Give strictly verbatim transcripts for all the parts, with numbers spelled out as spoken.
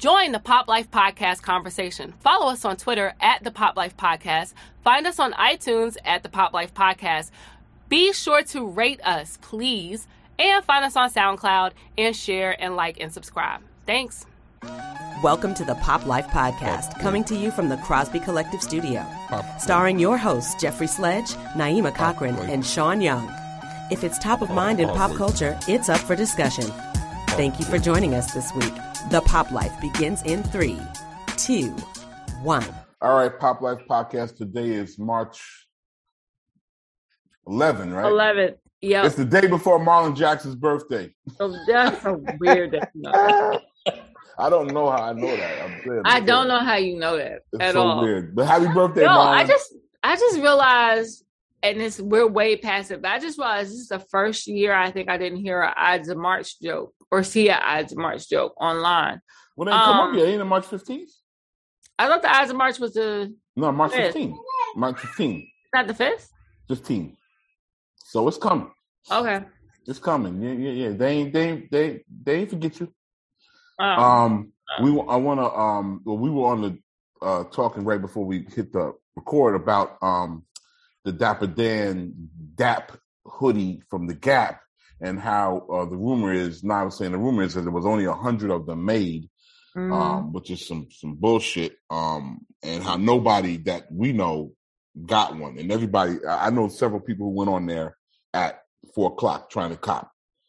Join the Pop Life Podcast conversation. Follow us on Twitter at the Pop Life Podcast. Find us on iTunes at the Pop Life Podcast. Be sure to rate us, please. And find us on SoundCloud and share and like and subscribe. Thanks. Welcome to the Pop Life Podcast, coming to you from the Crosby Collective Studio. Starring your hosts, Jeffrey Sledge, Naima Cochran, and Sean Young. If it's top of mind in pop culture, it's up for discussion. Thank you for joining us this week. The Pop Life begins in three, two, one. All right, Pop Life Podcast. Today is March eleventh, right? eleventh, yeah. It's the day before Marlon Jackson's birthday. Oh, that's so weird. That I don't know how I know that. I'm saying, I don't know how you know that it's at so all. Weird. But happy birthday, no, Marlon. I just, I just realized, and it's we're way past it, but I just realized this is the first year I think I didn't hear an Ides of March joke or see an Ides of March joke online. Well, then come um, up here. Ain't it March fifteenth? I thought the Ides of March was the No, March fifth. fifteenth. March fifteenth. Not the fifth? fifteen. So it's coming. Okay. It's coming. Yeah, yeah, yeah. They ain't, they, ain't- they, they ain't forget you. Oh. Um, we, I want to, um, well, we were on the, uh, talking right before we hit the record about, um, the Dapper Dan Dap hoodie from the Gap and how, uh, the rumor is, now I was saying the rumor is that there was only a hundred of them made, Mm. um, which is some, some bullshit. Um, and how nobody that we know got one. And everybody, I I know several people who went on there at four o'clock trying to cop.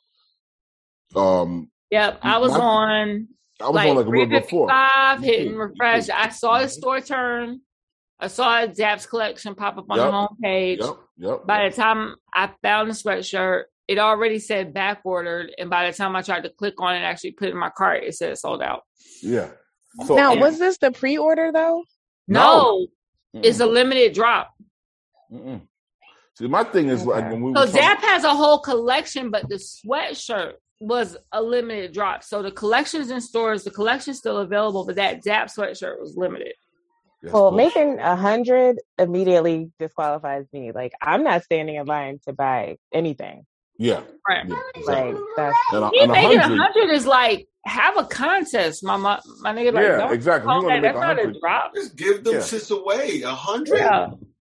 Um, Yep, I was my- on I was like on like a three little before. fifty-five, You hitting did, refresh. you did. I saw the store turn. I saw Zap's collection pop up on Yep. the homepage. Yep, yep. By the time I found the sweatshirt, it already said back ordered. And by the time I tried to click on it and actually put it in my cart, it said sold out. Yeah. So, Now, and- was this the pre-order though? No, Mm-mm. it's a limited drop. Mm-mm. See, my thing is like Okay. when we So were talking, Zap has a whole collection, but the sweatshirt was a limited drop. So the collection's in stores, the collection's still available, but that Zap sweatshirt was limited. That's Well, cool. making a hundred immediately disqualifies me. Like, I'm not standing in line to buy anything. yeah, Right. yeah, exactly. Like, that's And a, Me and a making a hundred, hundred is like have a contest, my my, my nigga. Like, yeah, don't exactly. call You want to that. make That's a not a hundred? drop. Just give them Yeah. shits away. A hundred. Yeah.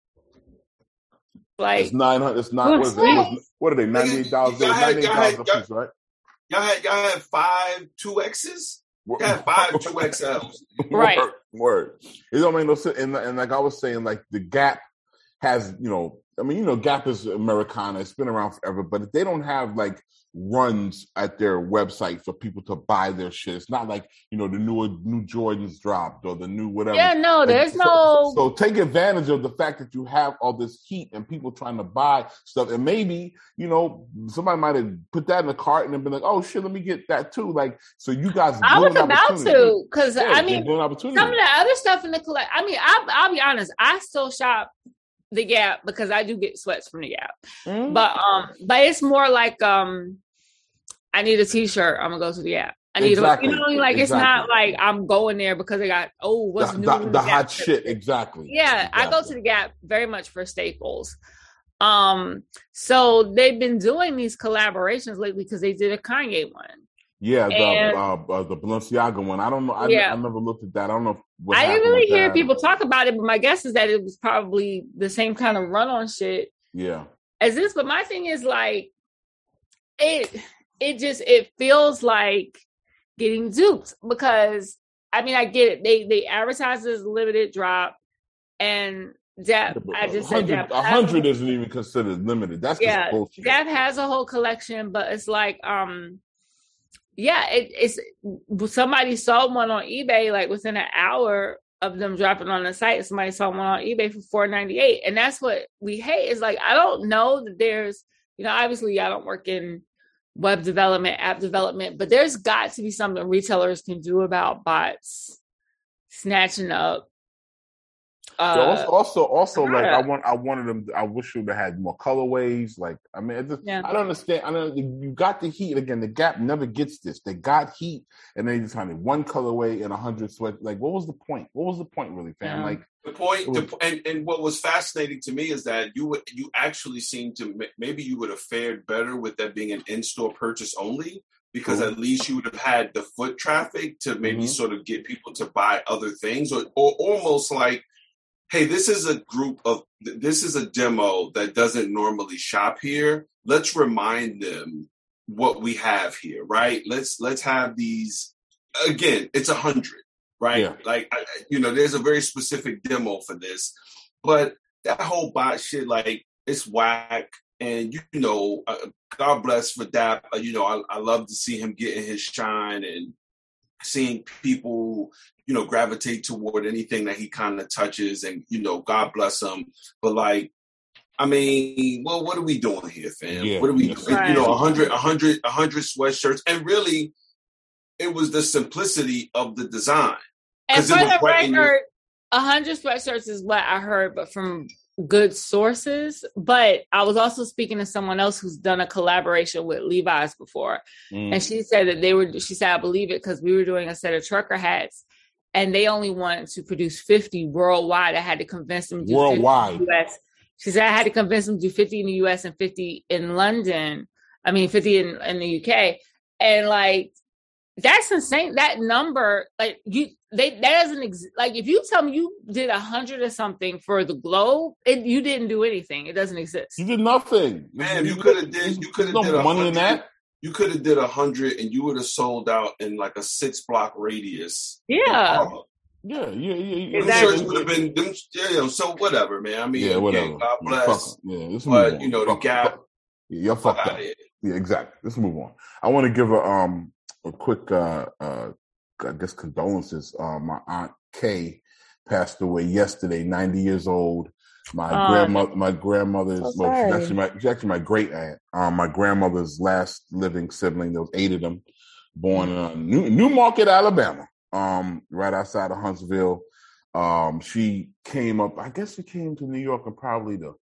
Like It's nine hundred. It's not. Look, What, is it? see? What, is- what are they? Ninety eight dollars. Y'all had- Ninety eight y'all dollars had- a y'all- piece, right? Y'all had y'all had five two X's. Y'all had five two X Ls. Right. Word, word. It don't make no sense. And, and like I was saying, like the Gap has, you know, I mean, you know, Gap is Americana. It's been around forever, but they don't have like runs at their website for people to buy their shit. It's not like, you know, the new new Jordans dropped or the new whatever. yeah, no, Like, there's so, no. So take advantage of the fact that you have all this heat and people trying to buy stuff, and maybe you know somebody might have put that in the cart and then been like, "Oh shit, let me get that too." Like, so you guys. I was blew an about opportunity. to, because Yeah, I they mean, blew an opportunity. some of the other stuff in the collect. I mean, I'll, I'll be honest. I still shop the Gap because I do get sweats from the Gap, Mm. but um, but it's more like um, I need a T-shirt. I'm gonna go to the Gap. I need, Exactly. a, you know, like it's not Exactly. like I'm going there because they got oh, what's the, new? the, in the Gap? hot shit, exactly. Yeah, I go to Exactly. the Gap very much for staples. Um, so they've been doing these collaborations lately because they did a Kanye one. Yeah, the And- uh, uh, the Balenciaga one. I don't know. I, Yeah. I never looked at that. I don't know. What I didn't happened really with hear that. people talk about it, but my guess is that it was probably the same kind of run on shit Yeah, as this. But my thing is like it it just it feels like getting duped because I mean I get it. They they advertise this limited drop and Dap I just said Dap a hundred isn't even considered limited. That's just yeah, bullshit. Dap has a whole collection, but it's like um yeah, it, it's somebody sold one on eBay like within an hour of them dropping on the site. Somebody sold one on eBay for four ninety-eight, and that's what we hate. Is like I don't know that there's, you know, obviously I don't work in web development, app development, but there's got to be something retailers can do about bots snatching up. Uh, So also, also, also, like yeah. I want, I wanted them. I wish you would have had more colorways. Like, I mean, it just, Yeah. I don't understand. I don't. You got the heat again. The Gap never gets this. They got heat, and they just had one colorway and a hundred sweat. Like, what was the point? What was the point, really, fam? Yeah. Like, The point, It the, and, and what was fascinating to me is that you would, you actually seem to maybe you would have fared better with that being an in-store purchase only because Cool. at least you would have had the foot traffic to maybe Mhm. sort of get people to buy other things, or, or almost like, hey, this is a group of, this is a demo that doesn't normally shop here. Let's remind them what we have here, right? Let's let's have these, again, it's a hundred, right? Yeah. Like, I, you know, there's a very specific demo for this, but that whole bot shit, like, it's whack. And, you know, uh, God bless for that. Uh, you know, I, I love to see him getting his shine and seeing people, you know, gravitate toward anything that he kind of touches, and, you know, God bless him. But like, I mean, well, what are we doing here, fam? Yeah, What are we yes. doing? Right. You know, a hundred, a hundred, a hundred sweatshirts. And really, it was the simplicity of the design. And 'Cause for it was the right in your- record, a hundred sweatshirts is what I heard, but from good sources. But I was also speaking to someone else who's done a collaboration with Levi's before. Mm. And she said that they were, she said, I believe it because we were doing a set of trucker hats and they only wanted to produce fifty worldwide. I had to convince them to do Worldwide. fifty in the U S. She said I had to convince them to do fifty in the U S and fifty in London. I mean, fifty in, in the U K. And like, that's insane. That number, like you, they, that doesn't exist. Like if you tell me you did a hundred or something for the globe, it, you didn't do anything. It doesn't exist. You did nothing. Man, you could have did, you could have no did a money in hundred. that. You could have did a hundred and you would have sold out in like a six block radius. Yeah. Yeah, yeah, yeah. yeah. Them Exactly. shirts would have been them. Yeah, you know, so whatever, man. I mean, Yeah, again, whatever. God Yeah, bless. fuck 'em. Yeah, let's move But on. you know, the Fuck 'em. Gap. Fuck 'em. Yeah, you're Fuck fucked out up. of here. Yeah, exactly. Let's move on. I want to give a um a quick uh uh I guess condolences. Uh, my aunt Kay passed away yesterday, ninety years old. My Oh, grandmother, my grandmother's, So well, she's sorry. actually my, she's actually my great aunt. Um, my grandmother's last living sibling. There was eight of them, born in uh, New Newmarket, Alabama, um, right outside of Huntsville. Um, she came up. I guess she came to New York in probably the,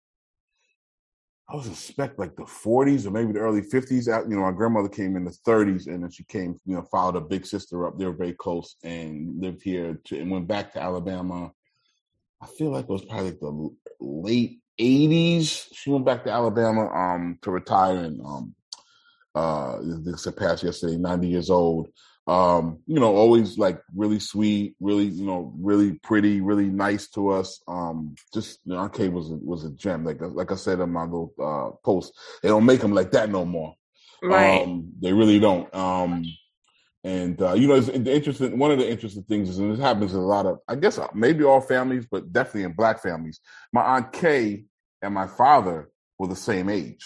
I would suspect like the forties or maybe the early fifties. You know, my grandmother came in the thirties, and then she came, you know, followed her big sister up. They were very close and lived here to, and went back to Alabama. I feel like it was probably like the late eighties. She went back to Alabama um, to retire, and um, uh, this passed yesterday, ninety years old. Um, you know, always like really sweet, really, you know, really pretty, really nice to us. Um, just, you know, Aunt Kay was a, was a gem. Like, like I said in my little uh, post, they don't make them like that no more. right. Um, they really don't. Um, and, uh, you know, it's the interesting, one of the interesting things is, and this happens in a lot of, I guess maybe all families, but definitely in Black families. My Aunt Kay and my father were the same age.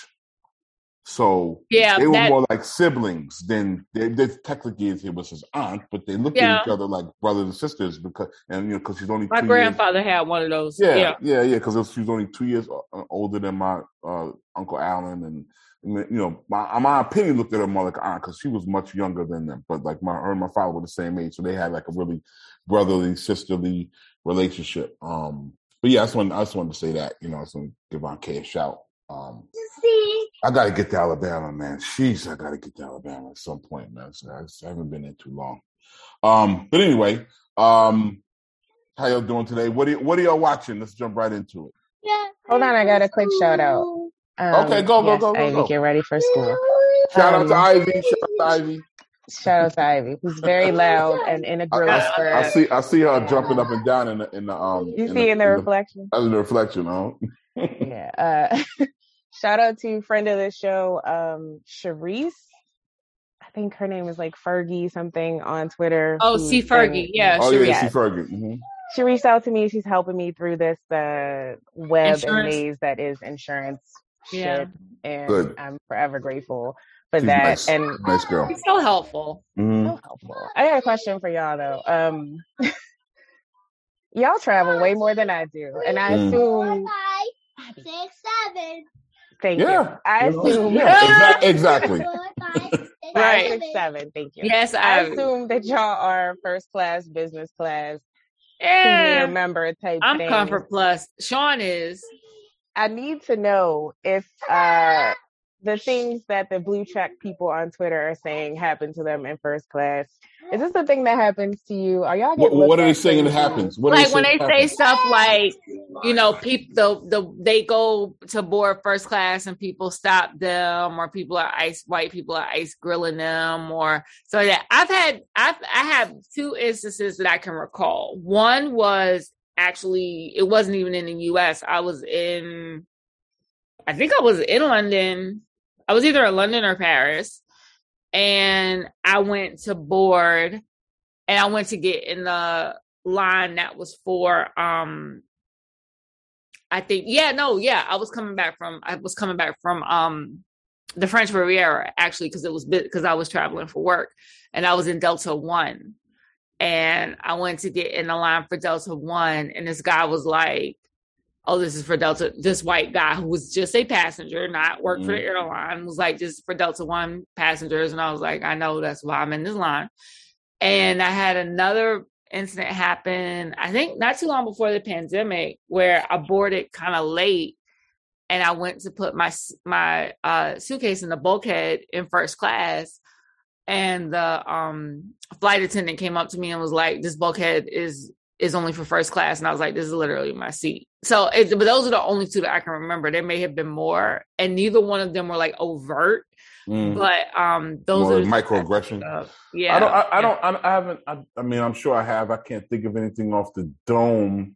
So Yeah, they were that- more like siblings than they, they technically it was his aunt, but they looked Yeah. at each other like brothers and sisters because, and you know, because she's only My two grandfather had one of those. years. Yeah. Yeah, yeah, yeah, because she was only two years uh, older than my uh, Uncle Alan, and you know, my my opinion looked at her more like an aunt because she was much younger than them. But like my her and my father were the same age, so they had like a really brotherly, sisterly relationship. Um, but yeah, I just wanted, I just wanted to say that, you know, I just want to give Aunt Kay a shout. Um, I gotta get to Alabama, man. Jeez, I gotta get to Alabama at some point, man. So I, just, I haven't been there too long. Um, but anyway, um, how y'all doing today? What are y- what are y'all watching? Let's jump right into it. Hold on, I got a quick shout out. Um, Okay, go, go, yes, go, go, Ivy, go. get ready for school. Shout Um, out to Ivy. Shout out to Ivy. Shout out to Ivy, who's very loud and integral. I, for, I, I see I see her jumping up and down in the in the um. you see in the reflection. in the reflection, huh? Yeah. Uh, shout out to friend of the show, um, Sharice. I think her name is like Fergie something on Twitter. Oh, who's see been- Fergie. Yeah, Oh sure. yeah, Yes. see Fergie. Mm-hmm. She reached out to me. She's helping me through this uh, web Insurance. and maze that is insurance Yeah. shit, and Good. I'm forever grateful for She's that. nice. And Nice girl. It's so helpful. Mhm. so helpful. I got a question for y'all though. Um, y'all travel way more than I do, and I Mm. assume. Five, six, seven. Thank you. Yeah. I You know, assume. yeah, exa- exactly. Four, five, six, Right. Five, six, seven. Thank you. Yes, I I. assume that y'all are first class, business class, senior Yeah. member type I'm thing. Comfort Plus. Sean is. I need to know if uh the things that the blue check people on Twitter are saying happen to them in first class. Is this the thing that happens to you? Are y'all What, getting what are they looked at saying it crazy? happens? What are Like when saying they it say happens? stuff like, you know, people the the they go to board first class and people stop them, or people are ice white people are ice grilling them, or so that I've had I've I have two instances that I can recall. One was actually, it wasn't even in the U S. I was in, I think I was in London. I was either in London or Paris, and I went to board, and I went to get in the line that was for, um, I think, yeah, no, yeah, I was coming back from, I was coming back from, um, the French Riviera, actually, because it was, because I was traveling for work, and I was in Delta One, and I went to get in the line for Delta One, and this guy was like, oh, this is for Delta, this white guy who was just a passenger, not work for the airline, was like, this is for Delta One passengers. And I was like, I know, that's why I'm in this line. And I had another incident happen, I think not too long before the pandemic, where I boarded kind of late, and I went to put my my uh, suitcase in the bulkhead in first class, and the um, flight attendant came up to me and was like, this bulkhead is is only for first class. And I was like, this is literally my seat. So, it, but those are the only two that I can remember. There may have been more, and neither one of them were like overt. Mm. But um, those more are microaggression. Uh, yeah, I don't. I, I yeah. don't. I haven't. I, I mean, I'm sure I have. I can't think of anything off the dome.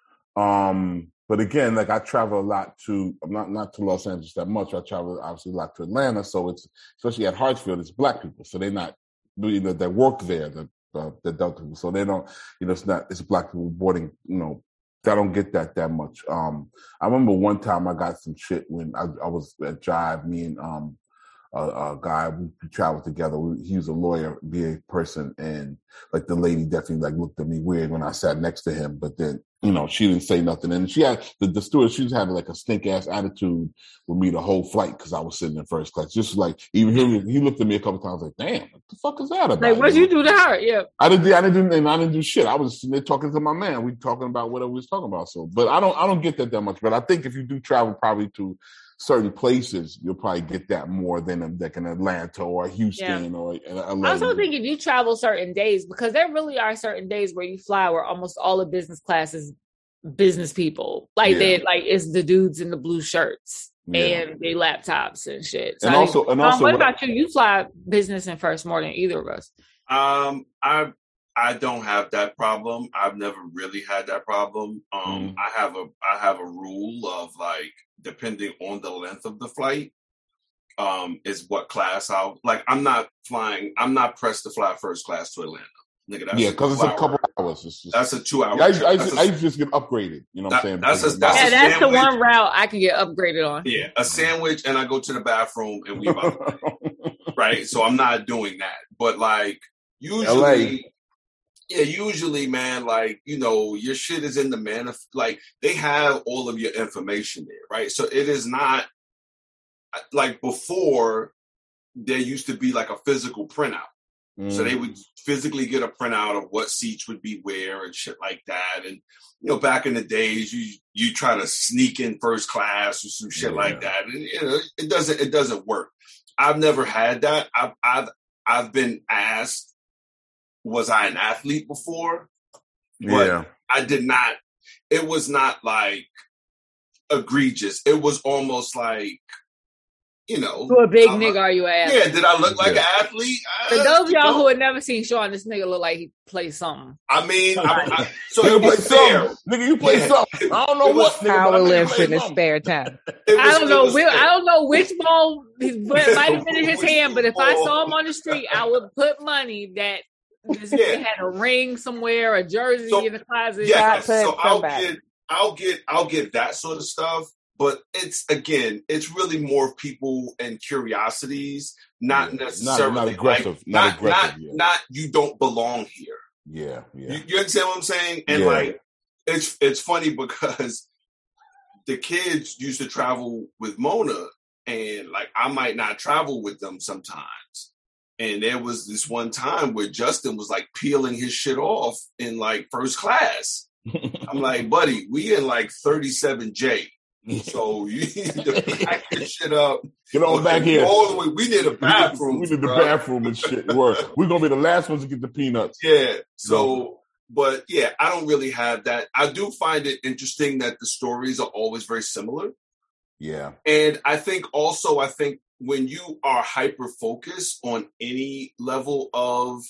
Um, but again, like I travel a lot to. I'm not not to Los Angeles that much. I travel obviously a lot to Atlanta. So it's especially at Hartsfield, it's black people. So they're not. You know, they work there. The uh, the Delta people. So they don't. You know, it's not. It's black people boarding. You know. I don't get that that much. Um, I remember one time I got some shit when I, I was at Jive. Me and um. A, a guy, we traveled together. We, he was a lawyer, V A person, and like the lady definitely like looked at me weird when I sat next to him. But then, you know, she didn't say nothing, and she had the, the steward. She was having like a stink ass attitude with me the whole flight because I was sitting in first class. Just like even him, he looked at me a couple times like, "Damn, what the fuck is that about?" Like, what'd you do to her? Yeah, I didn't. I didn't do. And I didn't do shit. I was sitting there talking to my man. We talking about whatever we was talking about. So, but I don't. I don't get that that much. But I think if you do travel, probably to certain places, you'll probably get that more than like in Atlanta or Houston yeah. or L A. I also think if you travel certain days, because there really are certain days where you fly where almost all the business class is business people. Like yeah. they like it's the dudes in the blue shirts yeah. and they laptops and shit. So and, also, think, and also, um, what about you? You fly business and first more than either of us. Um, I I don't have that problem. I've never really had that problem. Um, mm. I have a I have a rule of like, depending on the length of the flight, um, is what class I'll like. I'm not flying. I'm not pressed to fly first class to Atlanta, nigga. That's yeah, because it's a couple hours. It's just, that's a two hour. I, I, I, I just get upgraded. You know what that, I'm saying? That's a, that's yeah, a that's sandwich. the one route I can get upgraded on. Yeah, a sandwich, and I go to the bathroom, and we about right. So I'm not doing that. But like usually. L A. Yeah, usually, man, like, you know, your shit is in the manif- like they have all of your information there, right? So it is not like before there used to be like a physical printout. Mm. So they would physically get a printout of what seats would be where and shit like that. And, you know, back in the days, you you try to sneak in first class or some shit yeah. like that. And, you know, it doesn't it doesn't work. I've never had that. I've I've I've been asked, was I an athlete before? But yeah. I did not. It was not like egregious. It was almost like, you know. Who a big uh, nigga are you an athlete? Yeah, did I look like yeah. an athlete? For those of y'all know? who had never seen Sean, this nigga look like he plays something. I mean, I, I, so you play something. Nigga, you play yeah. something. I don't know what. Power lifts in his spare time. Was, I don't know. Which, I don't know which ball might have been in his hand, but if I saw him on the street, I would put money that this yeah. had a ring somewhere, a jersey so, in the closet. Yeah, so I'll get, I'll get, I'll get that sort of stuff. But it's again, it's really more people and curiosities, not yeah. necessarily not, not aggressive, like, not, not aggressive. Not, yeah. not you don't belong here. Yeah, yeah. You, you understand what I'm saying? And yeah. like, it's it's funny because the kids used to travel with Mona, and like I might not travel with them sometimes. And there was this one time where Justin was like peeling his shit off in like first class. I'm like, buddy, we in like thirty-seven J. So you need to pack your shit up. Get on back here. All the way. We need a bathroom. We need the bro. bathroom and shit. We're, we're going to be the last ones to get the peanuts. Yeah. So, but yeah, I don't really have that. I do find it interesting that the stories are always very similar. Yeah. And I think also, I think when you are hyper-focused on any level of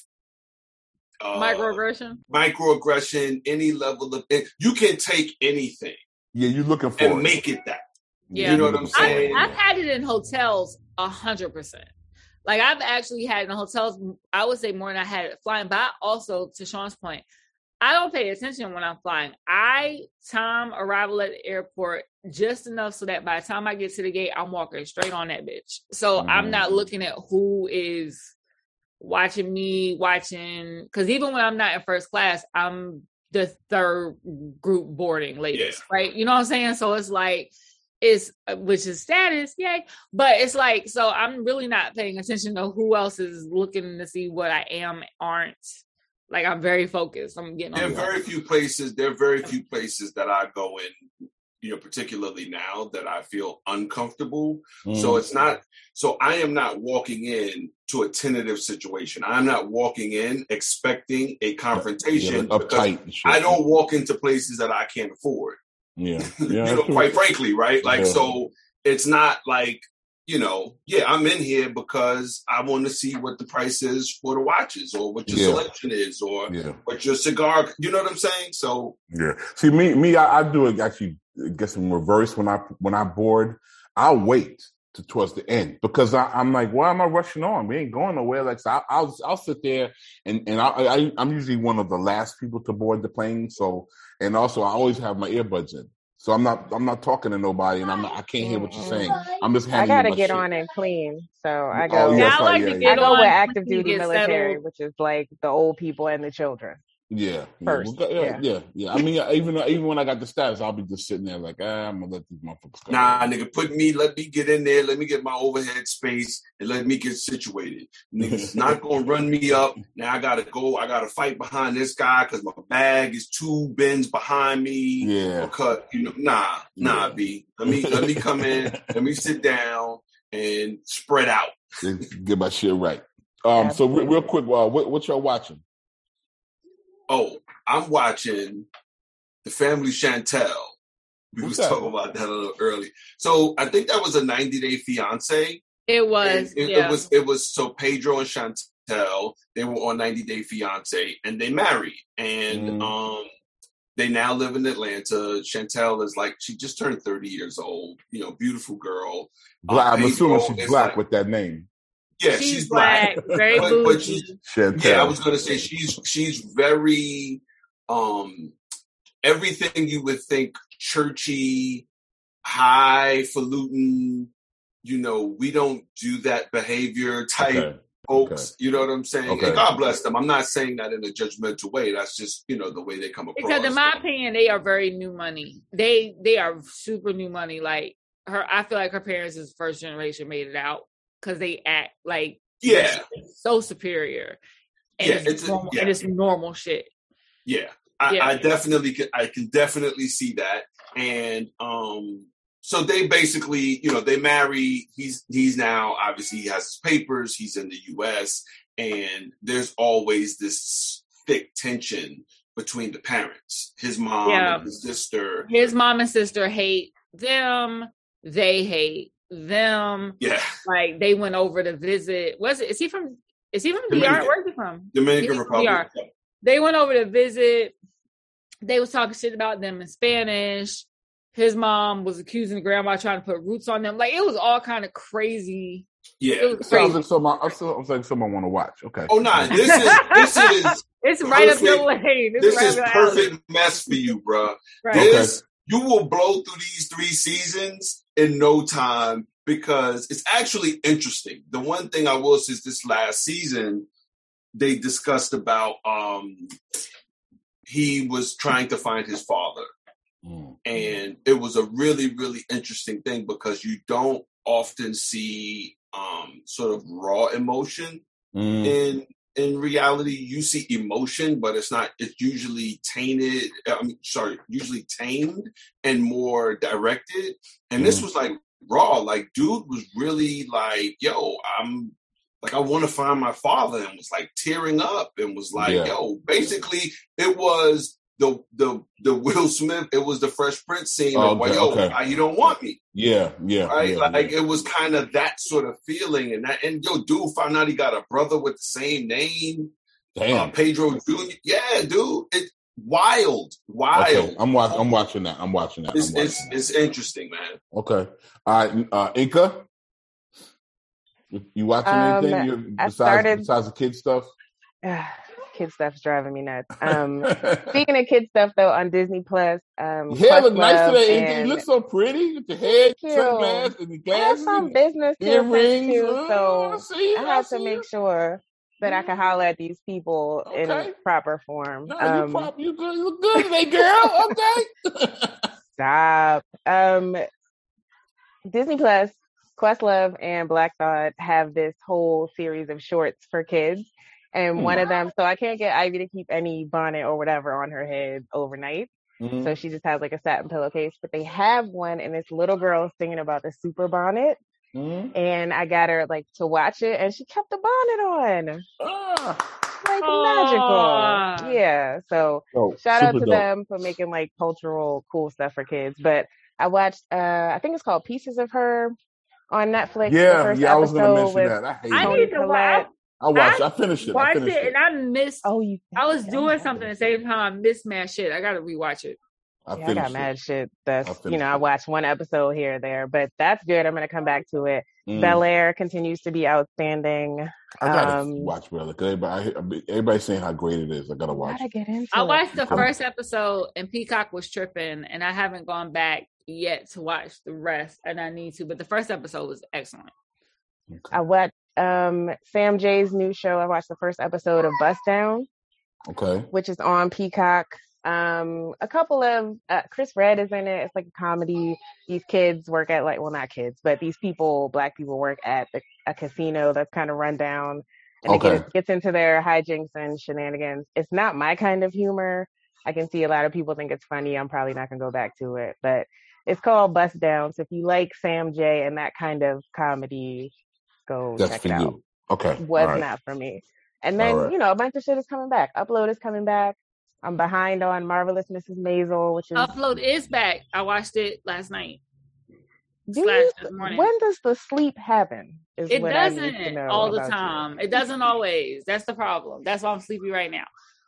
uh, microaggression, microaggression, any level of it, you can take anything. Yeah, you're looking for and it. make it that. Yeah. You know what I'm saying? I, I've had it in hotels a hundred percent. Like I've actually had it in hotels, I would say more than I had it flying. But I also, to Sean's point, I don't pay attention when I'm flying. I time arrival at the airport just enough so that by the time I get to the gate, I'm walking straight on that bitch. So mm. I'm not looking at who is watching me, watching, because even when I'm not in first class, I'm the third group boarding ladies, yeah. right? You know what I'm saying? So it's like, it's, which is status, yay. But it's like, so I'm really not paying attention to who else is looking to see what I am, aren't. Like, I'm very focused. I'm getting There on are very few places, there are very few places that I go in, you know, particularly now that I feel uncomfortable. Mm. So it's not, so I am not walking in to a tentative situation. I'm not walking in expecting a confrontation yeah, because I don't walk into places that I can't afford. Yeah. yeah you know, quite frankly, right? Like, yeah. so it's not like, you know, yeah, I'm in here because I want to see what the price is for the watches or what your yeah. selection is or yeah. what your cigar, you know what I'm saying? So, yeah. See, me, me, I, I do it actually, I guess in reverse when I, when I board, I'll wait to towards the end because I, I'm like, why am I rushing on? We ain't going nowhere. Like, so I, I'll, I'll sit there and, and I, I, I'm usually one of the last people to board the plane. So, and also I always have my earbuds in. So I'm not I'm not talking to nobody, and I'm not, I can't hear what you're saying. I'm just handing I gotta my get shit. on and clean, so I go. Oh, yes, I like yeah, to yeah, get I go on with active duty military, military, which is like the old people and the children. Yeah, First, yeah, yeah, yeah. yeah, yeah. I mean, even even when I got the status, I'll be just sitting there like, ah, I'm gonna let these motherfuckers go. Nah, nigga, put me, let me get in there, let me get my overhead space, and let me get situated. Niggas not gonna run me up. Now I gotta go, I gotta fight behind this guy because my bag is two bins behind me. Yeah. Because you know, nah, nah, yeah. B. Let me let me come in, let me sit down and spread out. Get my shit right. Um, so real, real quick, uh, what what y'all watching? Oh, I'm watching The Family Chantel. We What's was that? talking about that a little early. So I think that was a ninety day fiance. It was. It, yeah. it was. It was. So Pedro and Chantel, they were on ninety day fiance, and they married, and mm. um, they now live in Atlanta. Chantel is like she just turned thirty years old. You know, beautiful girl. Black, um, I'm assuming she's black like, with that name. Yeah, she's, she's black, black. very but, bougie. But she, yeah, I was going to say she's she's very um, everything you would think churchy, highfalutin. You know, we don't do that behavior type okay. folks. Okay. You know what I'm saying? Okay. And God bless them. I'm not saying that in a judgmental way. That's just you know the way they come across. Because in my opinion, they are very new money. They they are super new money. Like her, I feel like her parents is first generation made it out. Because they act like yeah, so superior, and, yeah, it's it's, normal, yeah. and it's normal shit. Yeah, I, yeah. I definitely can. I can definitely see that. And um, so they basically, you know, they marry. He's he's now obviously he has his papers. He's in the U S and there's always this thick tension between the parents, his mom yeah. and his sister. His mom and sister hate them. They hate them. Yeah, like they went over to visit. Was it? Is he from? Is he from D R? Where's he from? Dominican Republic. D R. They went over to visit. They was talking shit about them in Spanish. His mom was accusing the grandma trying to put roots on them. Like it was all kind of crazy. Yeah, it was sounds like someone. I sounds like someone want to watch. Okay. Oh no, nah, this is this is. It's right up your lane. This, this right is perfect alley. Mess for you, bro. Right. This okay. You will blow through these three seasons in no time because it's actually interesting. The one thing I will say is this last season, they discussed about um, he was trying to find his father. Mm. And it was a really, really interesting thing because you don't often see um, sort of raw emotion mm. in in reality, you see emotion, but it's not, it's usually tainted, I mean, sorry, usually tamed and more directed. And mm-hmm. this was like raw, like dude was really like, yo, I'm like, I want to find my father, and was like tearing up and was like, yeah. yo, basically it was the, the, the Will Smith, it was the Fresh Prince scene oh, of, okay, yo, okay. why you don't want me? Yeah, yeah. Right? Yeah, like yeah. it was kind of that sort of feeling. And that, and yo, dude found out he got a brother with the same name. Damn. Uh, Pedro Junior Yeah, dude. It wild. Wild. Okay. I'm watching I'm watching that. I'm watching that. It's I'm watching it's, that. it's interesting, man. Okay. All right. Uh Inca? You watching Um, anything you, besides started, besides the kid stuff? Uh, kid stuff's driving me nuts. Um, speaking of kid stuff, though, on Disney Plus, um, your hair look nice Questlove today. and... You look so pretty with your hair, Thank you. sunglasses, and the I have glasses, some and business to earrings. attend to, Oh, so I see, I I have see to make it. sure that I can holler at these people Okay. in proper form. No, um, you, prop, you good. You look good today, girl. Okay. Stop. Um, Disney Plus, Questlove and Black Thought have this whole series of shorts for kids. And mm. one of them, so I can't get Ivy to keep any bonnet or whatever on her head overnight. Mm-hmm. So she just has like a satin pillowcase. But they have one, and this little girl singing about the super bonnet. Mm-hmm. And I got her like to watch it, and she kept the bonnet on. Ah. Like Aww. Magical. Yeah. So oh, shout out to dope. them for making like cultural cool stuff for kids. But I watched, uh, I think it's called Pieces of Her on Netflix. Yeah, the first yeah, I was going to mention with that. I hate I need to watch. I watched. I, I finished it. Watched I finished it, it, and I missed. Oh, you? I was doing something at the same time. I missed mad shit. I got to rewatch it. I, yeah, I got mad it. shit. That's I you know, it. I watched one episode here or there, but that's good. I'm gonna come back to it. Mm. Bel Air continues to be outstanding. I gotta um, watch Bel Air because everybody, everybody's saying how great it is. I gotta watch. Gotta get into I it. watched the first episode, and Peacock was tripping, and I haven't gone back yet to watch the rest, and I need to. But the first episode was excellent. Okay. I watched um, Sam Jay's new show. I watched the first episode of Bust Down. Okay. Which is on Peacock. Um, a couple of uh, Chris Redd is in it. It's like a comedy. These kids work at like, well, not kids, but these people, black people, work at the, a casino that's kind of run down, and okay. it gets, gets into their hijinks and shenanigans. It's not my kind of humor. I can see a lot of people think it's funny. I'm probably not gonna go back to it, but it's called Bust Down. So if you like Sam Jay and that kind of comedy, go that's check for it out. You. Okay, was right. not for me. And then right. you know, a bunch of shit is coming back. Upload is coming back. I'm behind on Marvelous Missus Maisel, which is Upload is back. I watched it last night. Do you, when does the sleep happen? Is it what doesn't I need to know all the time. You. It doesn't always. That's the problem. That's why I'm sleepy right now.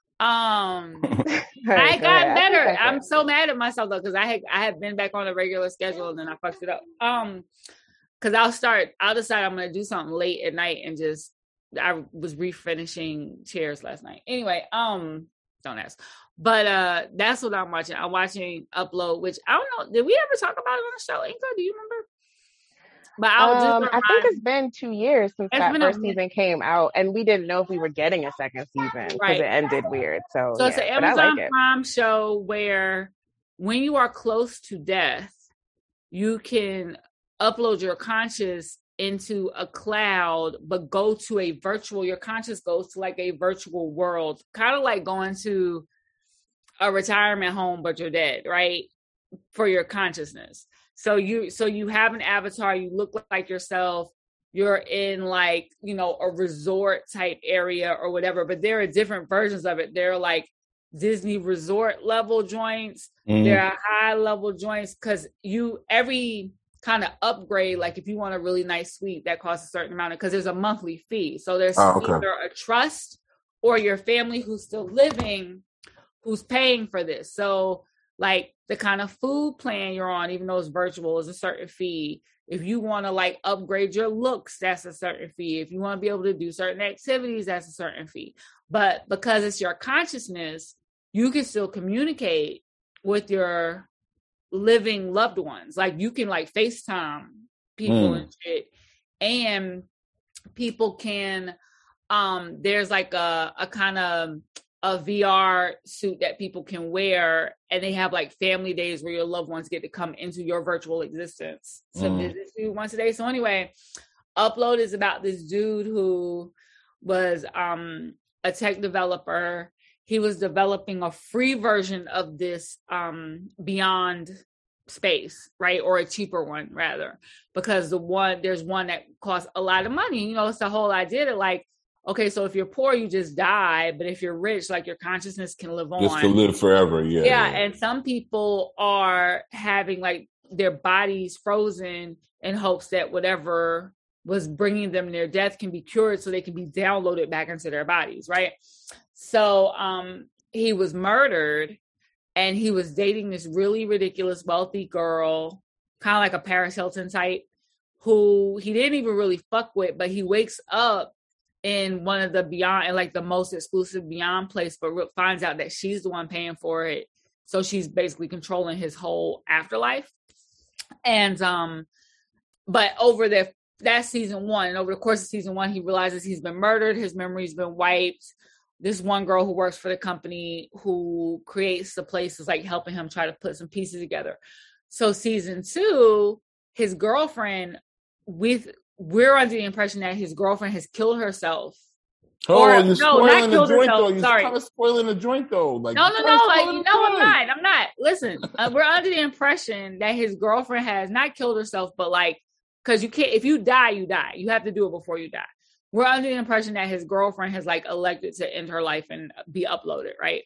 Um, I got better. I I'm so mad at myself though because I had I had been back on a regular schedule and then I fucked it up. Um, because I'll start. I'll decide I'm gonna do something late at night and just. I was refinishing Cheers last night. Anyway, um. Don't ask. But uh that's what I'm watching. I'm watching Upload, which I don't know. Did we ever talk about it on the show, Inca? Do you remember? But I'll just um, I think it's been two years since that first season came out, and we didn't know if we were getting a second season because right. it ended weird. So, so yeah, it's an Amazon like Prime show where when you are close to death, you can upload your conscious into a cloud, but go to a virtual, your conscious goes to like a virtual world, kind of like going to a retirement home, but you're dead, right? For your consciousness. So you, so you have an avatar, you look like yourself, you're in like, you know, a resort type area or whatever, but there are different versions of it. There are like Disney resort level joints. Mm. There are high level joints because you, every kind of upgrade, like if you want a really nice suite that costs a certain amount, because there's a monthly fee. So there's oh, okay. either a trust or your family who's still living, who's paying for this. So like the kind of food plan you're on, even though it's virtual, is a certain fee. If you want to like upgrade your looks, that's a certain fee. If you want to be able to do certain activities, that's a certain fee. But because it's your consciousness, you can still communicate with your living loved ones. Like you can like FaceTime people mm. and shit, and people can um there's like a a kind of a V R suit that people can wear, and they have like family days where your loved ones get to come into your virtual existence to mm. visit you once a day. So anyway, Upload is about this dude who was um, a tech developer. He was developing a free version of this um, Beyond space, right? Or a cheaper one rather, because the one, there's one that costs a lot of money. You know, it's the whole idea that like, okay, so if you're poor, you just die. But if you're rich, like your consciousness can live on. Just to live forever. Yeah. Yeah. yeah. And some people are having like their bodies frozen in hopes that whatever was bringing them their death can be cured so they can be downloaded back into their bodies. Right. So um, he was murdered and he was dating this really ridiculous, wealthy girl, kind of like a Paris Hilton type, who he didn't even really fuck with, but he wakes up in one of the Beyond, and like the most exclusive Beyond place, but finds out that she's the one paying for it. So she's basically controlling his whole afterlife. And, um, but over the, that season one, and over the course of season one, he realizes he's been murdered. His memory's been wiped. This one girl who works for the company who creates the place is like helping him try to put some pieces together. So season two, his girlfriend, with we're under the impression that his girlfriend has killed herself. Oh, or, you're no, spoiling not the killed joint herself. though. You're Sorry. kind of spoiling the joint though. Like no, no, no. Like, you know, I'm joint. not. I'm not. Listen, uh, we're under the impression that his girlfriend has not killed herself, but like, because you can't, if you die, you die. You have to do it before you die. We're under the impression that his girlfriend has like elected to end her life and be uploaded, right?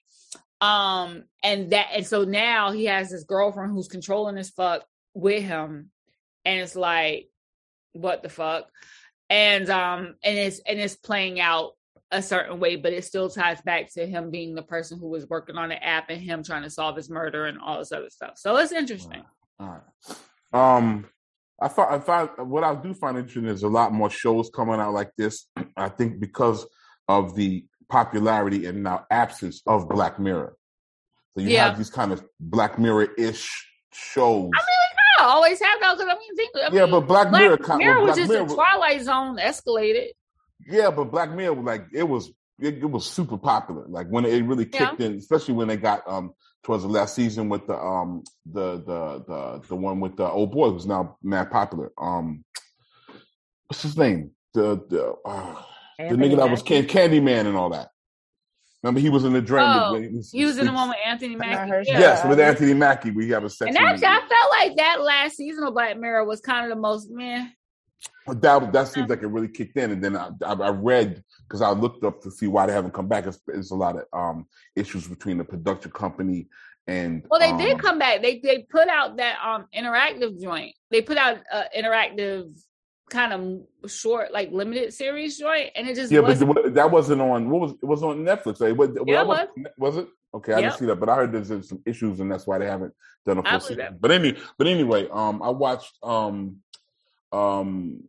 Um, and that, and so now he has this girlfriend who's controlling his fuck with him, and it's like, what the fuck? And um, and it's and it's playing out a certain way, but it still ties back to him being the person who was working on the app and him trying to solve his murder and all this other stuff. So it's interesting. All right. Um, I find, I find what I do find interesting is a lot more shows coming out like this. I think because of the popularity and now absence of Black Mirror. So you Yeah. have these kind of Black Mirror-ish shows. I mean, we kind of always have those. Because I mean, think, I yeah, mean, but Black, Black Mirror, kind Mirror well, was Black just Mirror a was- Twilight Zone escalated. Yeah, but Black Mirror, like it was, it, it was super popular. Like when it really kicked Yeah. in, especially when they got um towards the last season with the um the the the the one with the old boy who's now mad popular. Um, what's his name? The the uh, the Anthony nigga that was Mackie? Can Candyman and all that. Remember, he was in the dream. Oh, when was, He was in the one with Anthony not Mackie. heard Yeah. Yes, with Anthony Mackie, we have a sex. And actually, I felt like that last season of Black Mirror was kind of the most meh. But that that seems like it really kicked in, and then I I, I read because I looked up to see why they haven't come back. It's, it's a lot of um issues between the production company and. Well, they um, did come back. They they put out that um interactive joint. They put out uh, interactive kind of short, like limited series joint, and it just Yeah, wasn't. but that wasn't on. What was it? Was on Netflix? Right? Was, Yeah, it was, was it? Okay, I Yep. didn't see that, but I heard there's, there's some issues, and that's why they haven't done a I full believe season. that. But any, but anyway, um, I watched um, um,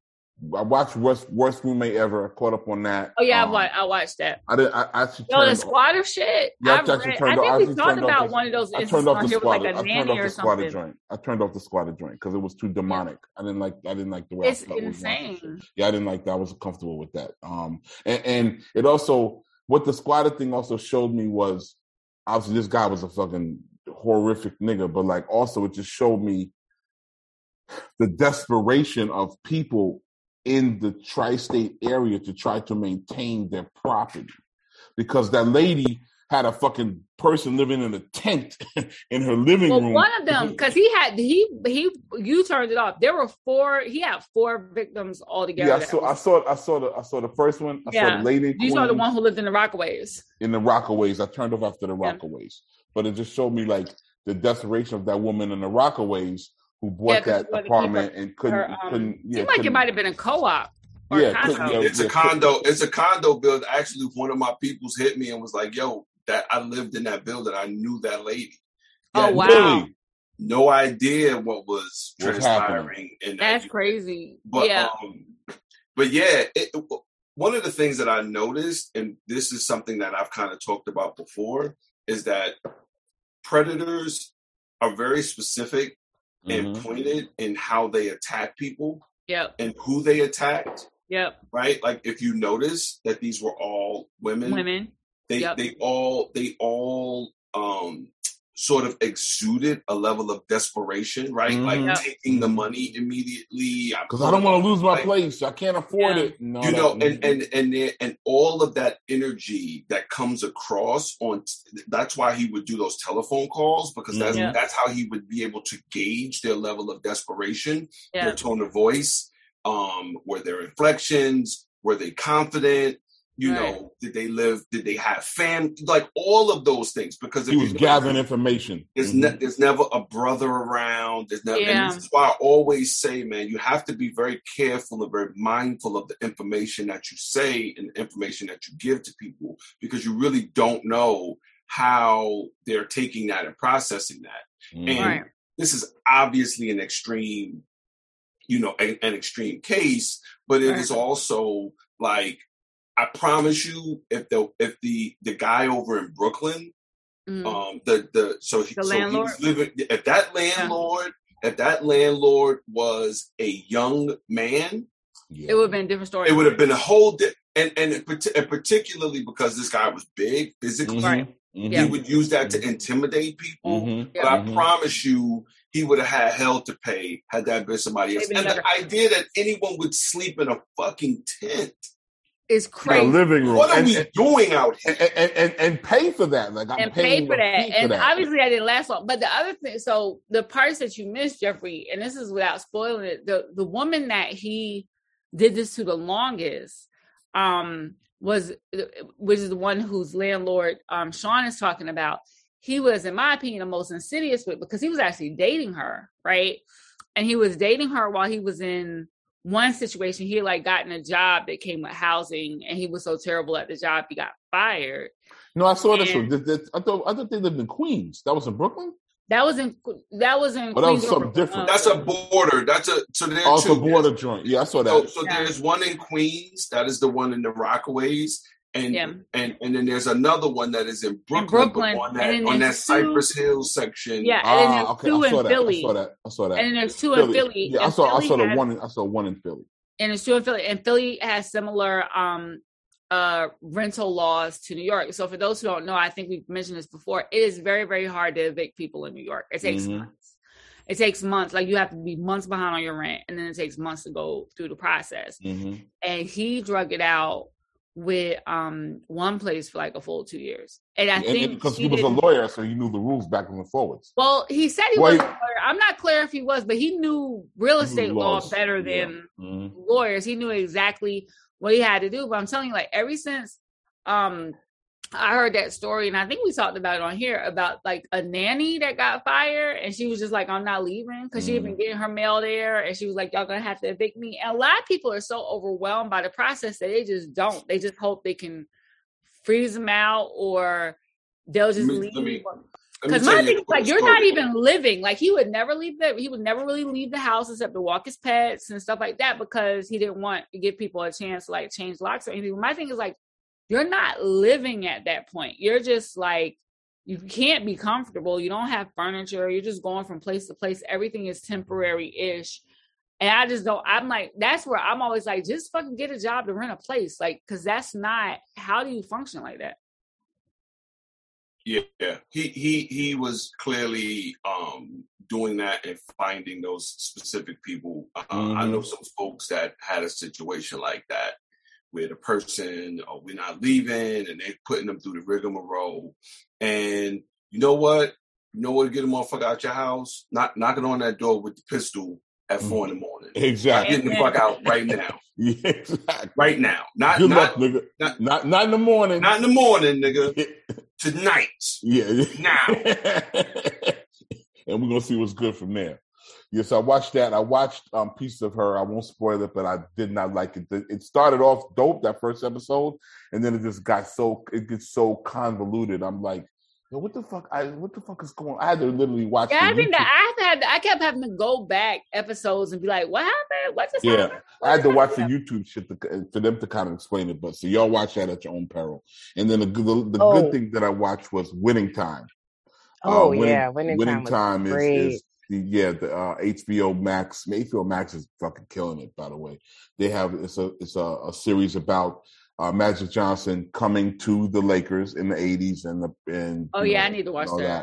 I watched worst worst roommate ever. I caught up on that. Oh yeah, um, I, watched, I watched that. I did. I actually Yo, the turned. squatter shit. Yeah, I I've actually read- turned I off- think I we actually talked turned off about the- one of those I instances turned off on the here with like squatter. a I turned nanny off or the squatter something. joint. I turned off the squatter joint because it was too demonic. I didn't like. I didn't like the way It's I felt was watching shit. insane. Yeah, I didn't like that. I wasn't comfortable with that. Um, and, and it also what the squatter thing also showed me was obviously this guy was a fucking horrific nigga, but like also it just showed me the desperation of people in the tri-state area to try to maintain their property because that lady had a fucking person living in a tent in her living Well, room. one of them, because he had he he you turned it off. There were four. He had four victims altogether. Yeah, I that saw, I was- saw, I saw the, I saw the first one. I saw Yeah. the lady. You saw the Queens one who lived in the Rockaways. in the Rockaways. I turned off after the Yeah. Rockaways, but it just showed me like the desperation of that woman in the Rockaways who bought Yeah, 'cause that she wanted to keep apartment and couldn't, Her, um, couldn't. Yeah, seemed like it couldn't- might have been a co-op. Or Yeah, a couldn't- condo. yeah, It's a yeah. condo. It's a condo build. Actually, one of my peoples hit me and was like, "Yo, that I lived in that building. I knew that lady." Oh, Yeah, wow. Really? No idea what was What's transpiring in that. That's unit. crazy. But yeah. um, but yeah, it, one of the things that I noticed, and this is something that I've kind of talked about before, is that predators are very specific and Mhm. pointed in how they attack people Yep. and who they attacked. Yep. Right? Like if you notice that these were all women, Women. they Yep. they all they all um sort of exuded a level of desperation, right? Mm-hmm. Like yep. taking the money immediately. Because I don't want to lose my like, place. I can't afford yeah. it. No, you know, and, and and and and all of that energy that comes across on. That's why he would do those telephone calls, because that's yeah. that's how he would be able to gauge their level of desperation, yeah. their tone of voice, um, were their inflections, were they confident? You right. know, did they live? Did they have family? Like all of those things, because he was gathering information. There's, mm-hmm. ne- there's never a brother around. There's never. Yeah. And this is why I always say, man, you have to be very careful and very mindful of the information that you say and the information that you give to people, because you really don't know how they're taking that and processing that. Mm-hmm. And right. this is obviously an extreme, you know, a, an extreme case, but it right. is also like. I promise you, if the if the the guy over in Brooklyn, mm. um, the the so he, the so landlord? he's living. If that landlord, yeah. if that landlord was a young man, yeah. it would have been a different story. It would have been a whole di- and and, and particularly because this guy was big physically, right. he yeah. would use that to intimidate people. Mm-hmm. But yeah. I promise you, he would have had hell to pay had that been somebody else. Maybe and never. The idea that anyone would sleep in a fucking tent. Is crazy. In a living room. What are and, we and, doing out here? And, and, and pay for that. Like I'm and paying pay for that. For and that. obviously I didn't last long. But the other thing, so the parts that you missed, Jeffrey, and this is without spoiling it, the, the woman that he did this to the longest um, was, which is the one whose landlord um, Sean is talking about. He was, in my opinion, the most insidious with, because he was actually dating her, right? And he was dating her while he was in one situation. He had like gotten a job that came with housing, and he was so terrible at the job he got fired. No, I saw this one. I thought I thought they lived in Queens. That was in Brooklyn. That was in that was in. But that was something different. That's a border. That's a so there's also two. border joint. Yeah, I saw that. So, so yeah. there's one in Queens. That is the one in the Rockaways. And, yeah. and and then there's another one that is in Brooklyn, in Brooklyn. on that, on that Cypress Hill section. Yeah, and then there's ah, okay. two I saw in that. Philly. I saw that. I saw that. And then there's two Philly. in Philly. Yeah, I and saw. Philly I saw the has, one. In, I saw one in Philly. And it's two in Philly. And Philly has similar um uh rental laws to New York. So for those who don't know, I think we've mentioned this before. It is very, very hard to evict people in New York. It takes mm-hmm. months. It takes months. Like you have to be months behind on your rent, and then it takes months to go through the process. Mm-hmm. And he drug it out with um one place for like a full two years. And I and, think because he, he was a lawyer, so he knew the rules backwards and forwards. Well, he said he well, was a lawyer. I'm not clear if he was, but he knew real estate law better than yeah. mm-hmm. lawyers. He knew exactly what he had to do. But I'm telling you, like ever since um I heard that story, and I think we talked about it on here about like a nanny that got fired, and she was just like, I'm not leaving, because mm-hmm. she had been getting her mail there, and she was like, y'all gonna have to evict me. And a lot of people are so overwhelmed by the process that they just don't. They just hope they can freeze them out, or they'll just let me, leave. Let me, Because my thing is like, you're story. Not even living. Like he would never leave that. He would never really leave the house except to walk his pets and stuff like that, because he didn't want to give people a chance to like change locks or anything. My thing is like, you're not living at that point. You're just like, you can't be comfortable. You don't have furniture. You're just going from place to place. Everything is temporary-ish. And I just don't, I'm like, that's where I'm always like, just fucking get a job to rent a place. Like, because that's not, how do you function like that? Yeah, he he he was clearly um, doing that and finding those specific people. Uh, mm-hmm. I know some folks that had a situation like that, where the person, oh, we're not leaving, and they're putting them through the rigmarole. And you know what? You know what to get a motherfucker out your house? Not knocking on that door with the pistol at four in the morning. Exactly. Getting the fuck out right now. Yeah, exactly. Right now. Not, Good not, luck, nigga. Not, not, not in the morning. Not in the morning, nigga. Tonight. Yeah. Now. And we're going to see what's good from there. Yes, I watched that. I watched um Piece of Her. I won't spoil it, but I did not like it. It started off dope, that first episode, and then it just got so, it gets so convoluted. I'm like, yo, what the fuck? I what the fuck is going on? I had to literally watch. Yeah, I think YouTube. that I had, I kept having to go back episodes and be like, what happened? What just yeah, happened? I had to watch the YouTube shit to, for them to kind of explain it. But so y'all watch that at your own peril. And then the the, the oh. good thing that I watched was Winning Time. Oh uh, winning, yeah, Winning, winning Time, time was is, great. is the, yeah the uh, H B O Max. H B O Max is fucking killing it. By the way, they have it's a it's a, a series about uh, Magic Johnson coming to the Lakers in the eighties and the and oh yeah, know, I need to watch that. that.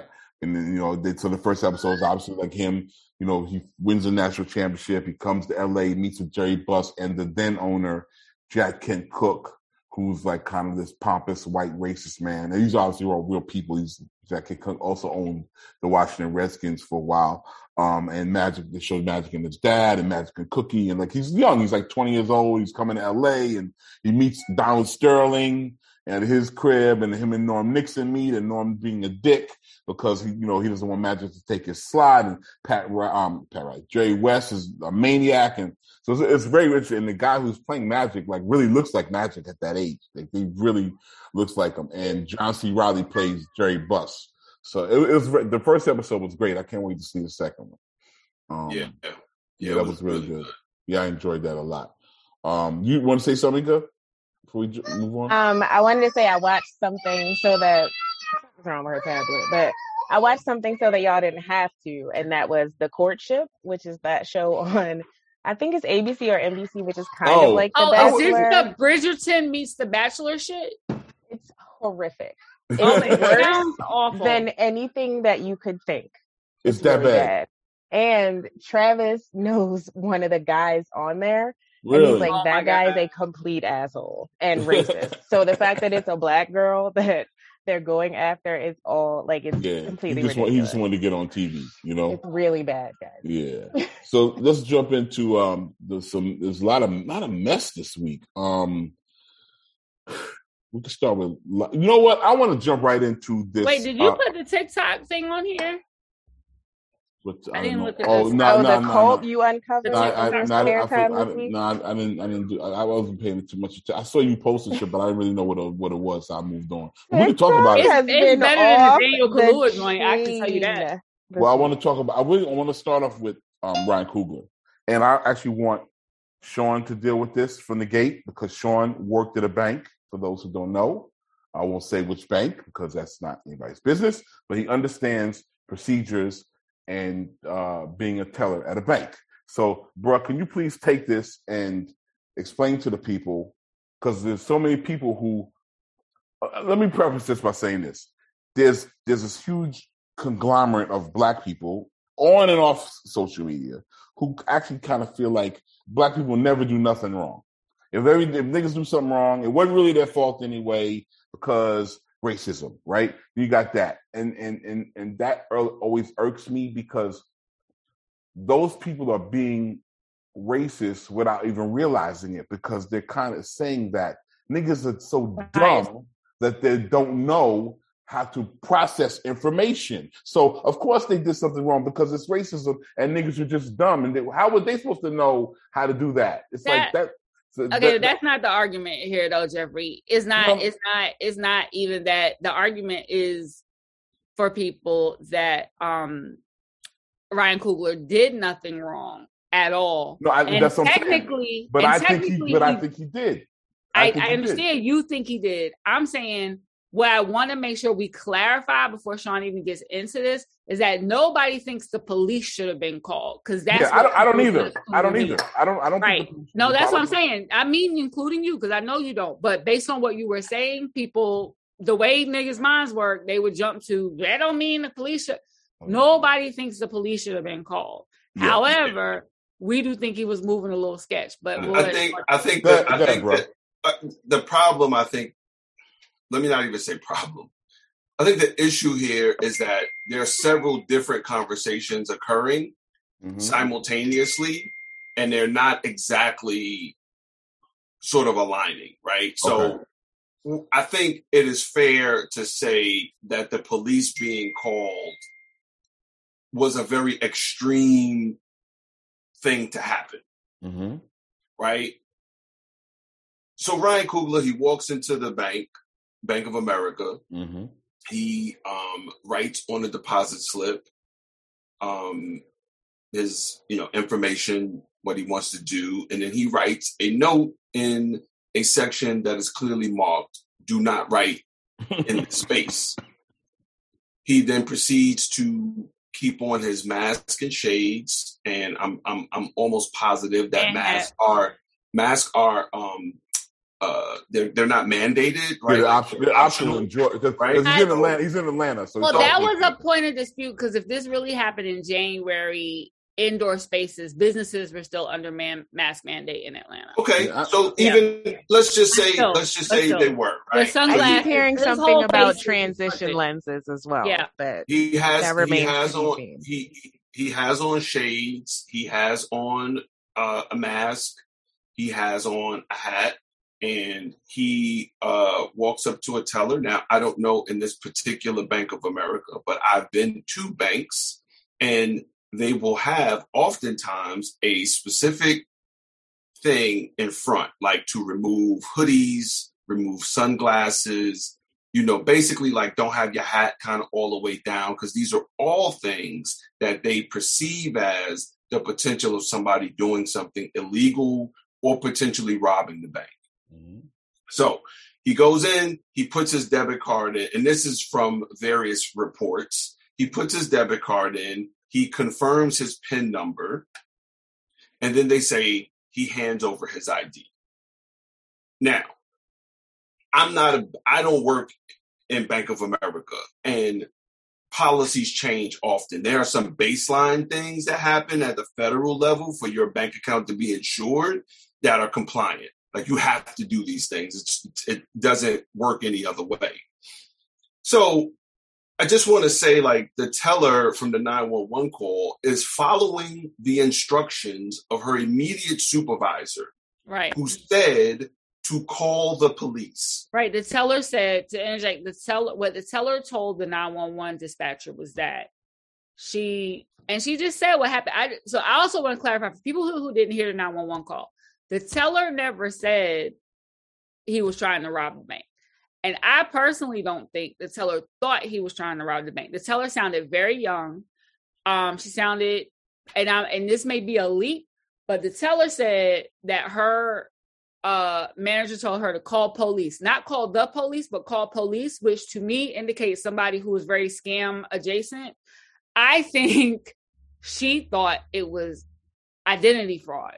And then, you know, they, so the first episode is obviously like him, you know, he wins the national championship. He comes to L A, meets with Jerry Buss and the then owner, Jack Kent Cooke, who's like kind of this pompous white racist man. And these obviously all real people. He's Jack Kent Cooke also owned the Washington Redskins for a while. Um, and Magic, they showed Magic and his dad and Magic and Cookie. And like, he's young. He's like twenty years old. He's coming to L A and he meets Donald Sterling at his crib, and him and Norm Nixon meet, and Norm being a dick because he, you know, he doesn't want Magic to take his slide. And Pat, um, Pat, right, Jerry West is a maniac, and so it's, it's very rich. And the guy who's playing Magic like really looks like Magic at that age. Like he really looks like him. And John C. Reilly plays Jerry Buss. So it, it was the first episode was great. I can't wait to see the second one. Um, yeah, yeah, yeah, that was, was really, really good. good. Yeah, I enjoyed that a lot. Um, you want to say something, good? Before we move on? Um, I wanted to say I watched something so that what's wrong with her tablet, but I watched something so that y'all didn't have to, and that was The Courtship, which is that show on, I think it's A B C or N B C, which is kind oh. of like The oh, Bachelor. is this the Bridgerton meets The Bachelor shit? It's horrific. Oh, It's it worse sounds awful. than anything that you could think. It's, it's that really bad. bad. And Travis knows one of the guys on there. Really? And he's like, Oh that guy is a complete asshole and racist. So the fact that it's a black girl that they're going after is all like it's yeah. completely he just, ridiculous. Want, he just wanted to get on T V, you know. It's really bad, guys. Yeah. So let's jump into um. There's some. There's a lot of lot of mess this week. Um, we can start with. You know what? I want to jump right into this. Wait, did you uh, put the TikTok thing on here? What, I, I didn't know. look at Oh this. no, oh, no, the no, cult no. you uncovered. No, I, I, first no, I, spare I, time I, this week? no, I, I didn't. I didn't do. I, I wasn't paying too much attention. I saw you posted shit, but I didn't really know what it, what it was. So I moved on. But we can talk about It's, it. has it's been better than off the Daniel the Kaluuya joint. I can tell you that. chain this Well, I week. want to talk about. I really I want to start off with um, Ryan Coogler, and I actually want Sean to deal with this from the gate because Sean worked at a bank. For those who don't know, I won't say which bank because that's not anybody's business. But he understands procedures and uh, being a teller at a bank. So, bro, can you please take this and explain to the people, because there's so many people who, uh, let me preface this by saying this. There's there's this huge conglomerate of black people on and off social media who actually kind of feel like black people never do nothing wrong. If, every, if niggas do something wrong, it wasn't really their fault anyway because racism, right? You got that. And and and and that always irks me because those people are being racist without even realizing it because they're kind of saying that niggas are so dumb that they don't know how to process information. So, of course, they did something wrong because it's racism and niggas are just dumb. And they, how were they supposed to know how to do that? It's that, like that. So okay, that, that's not the argument here, though, Jeffrey. It's not. No. It's not. It's not even that. The argument is for people that um, Ryan Coogler did nothing wrong at all. No, I, and that's what technically, I'm saying. But I think he. But he, I think he did. I, I, think I he understand did. you think he did. I'm saying what I want to make sure we clarify before Sean even gets into this is that nobody thinks the police should have been called because that's. Yeah, I don't. I don't either. I don't either. I don't. I don't. Right. No, that's what I'm saying. I mean, including you, because I know you don't. But based on what you were saying, people, the way niggas' minds work, they would jump to that. Don't mean the police should. Nobody thinks the police should have been called. Yeah. However, we do think he was moving a little sketch. But we'll I think. I think that. I think that. Uh, the problem. I think. Let me not even say problem. I think the issue here is that there are several different conversations occurring mm-hmm. simultaneously, and they're not exactly sort of aligning, right? So okay. I think it is fair to say that the police being called was a very extreme thing to happen, mm-hmm. right? So Ryan Coogler, he walks into the bank, Bank of America. Mm-hmm. He um, writes on a deposit slip um, his, you know, information, what he wants to do, and then he writes a note in a section that is clearly marked "Do not write in this space." He then proceeds to keep on his mask and shades, and I'm I'm I'm almost positive that yeah. masks are masks are um, uh, they're they're not mandated, Yeah, right? they're, Like, option, they're optional in Georgia because right? he's I- in Atlanta. He's in Atlanta, so Well, he's that optional. was a point of dispute because if this really happened in January, indoor spaces, businesses were still under man, mask mandate in Atlanta. Okay, Yeah, I- so even let's just say Still, let's just but say still. they were The right. sunglasses- I keep hearing This something whole about place is transition funded. lenses as well. Yeah. But He has That he remains has to be on seen. he he has on shades. He has on uh, a mask. He has on a hat, and he uh, walks up to a teller. Now, I don't know in this particular Bank of America, but I've been to banks, and they will have oftentimes a specific thing in front, like to remove hoodies, remove sunglasses, you know, basically like don't have your hat kind of all the way down, because these are all things that they perceive as the potential of somebody doing something illegal or potentially robbing the bank. Mhm. So he goes in, he puts his debit card in, and this is from various reports. He puts his debit card in, he confirms his PIN number, and then they say he hands over his I D. Now, I'm not a, I don't work in Bank of America, and policies change often. There are some baseline things that happen at the federal level for your bank account to be insured that are compliant. Like you have to do these things. It's, it doesn't work any other way. So I just want to say, like, the teller from the nine one one call is following the instructions of her immediate supervisor, Right. who said to call the police. Right. The teller said to interject, the teller what the teller told the nine one one dispatcher was that she and she just said what happened. I so I also want to clarify for people who, who didn't hear the nine one one call. The teller never said he was trying to rob the bank. And I personally don't think the teller thought he was trying to rob the bank. The teller sounded very young. Um, she sounded, and I, and this may be a leap, but the teller said that her uh, manager told her to call police, not call the police, but call police, which to me indicates somebody who was very scam adjacent. I think she thought it was identity fraud.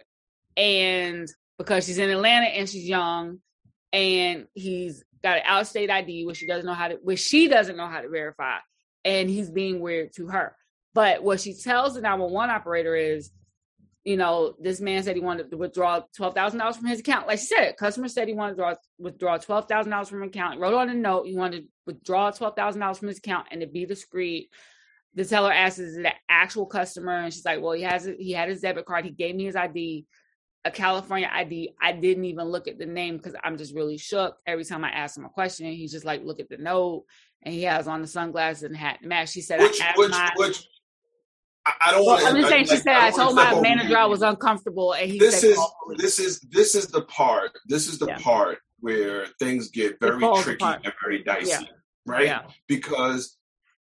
And because she's in Atlanta and she's young and he's got an out-of-state I D, which she doesn't know how to, which she doesn't know how to verify, and he's being weird to her. But what she tells the nine one one operator is, you know, this man said he wanted to withdraw twelve thousand dollars from his account. Like she said, customer said he wanted to draw, withdraw twelve thousand dollars from his account. He wrote on a note he wanted to withdraw twelve thousand dollars from his account and to be discreet. The teller asks, is it an actual customer? And she's like, well, he has he had his debit card. He gave me his I D. A California I D. I didn't even look at the name because I'm just really shook. Every time I ask him a question, he's just like, look at the note, and he has on the sunglasses and hat and mask. She said, Which, I asked which, my, which, I, I don't well, want I'm just saying, like, she said, I, don't told wanna my step manager over I you. was uncomfortable, and he This said, is call police. this is this is the part. This is the Yeah. part where things get very falls tricky apart. and very dicey, Yeah. right? Yeah. Because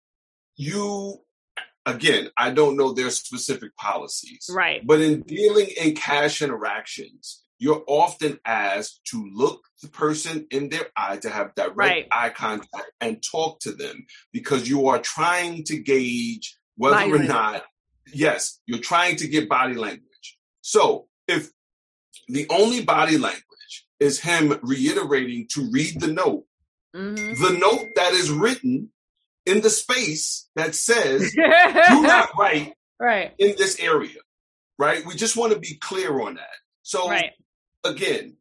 you, again, I don't know their specific policies, Right. but in dealing in cash interactions, you're often asked to look the person in their eye, to have direct Right. eye contact and talk to them, because you are trying to gauge whether Body or language. not, yes, you're trying to get body language. So if the only body language is him reiterating to read the note, Mhm. the note that is written in the space that says, do not write right. in this area, right? We just want to be clear on that. So Right. again,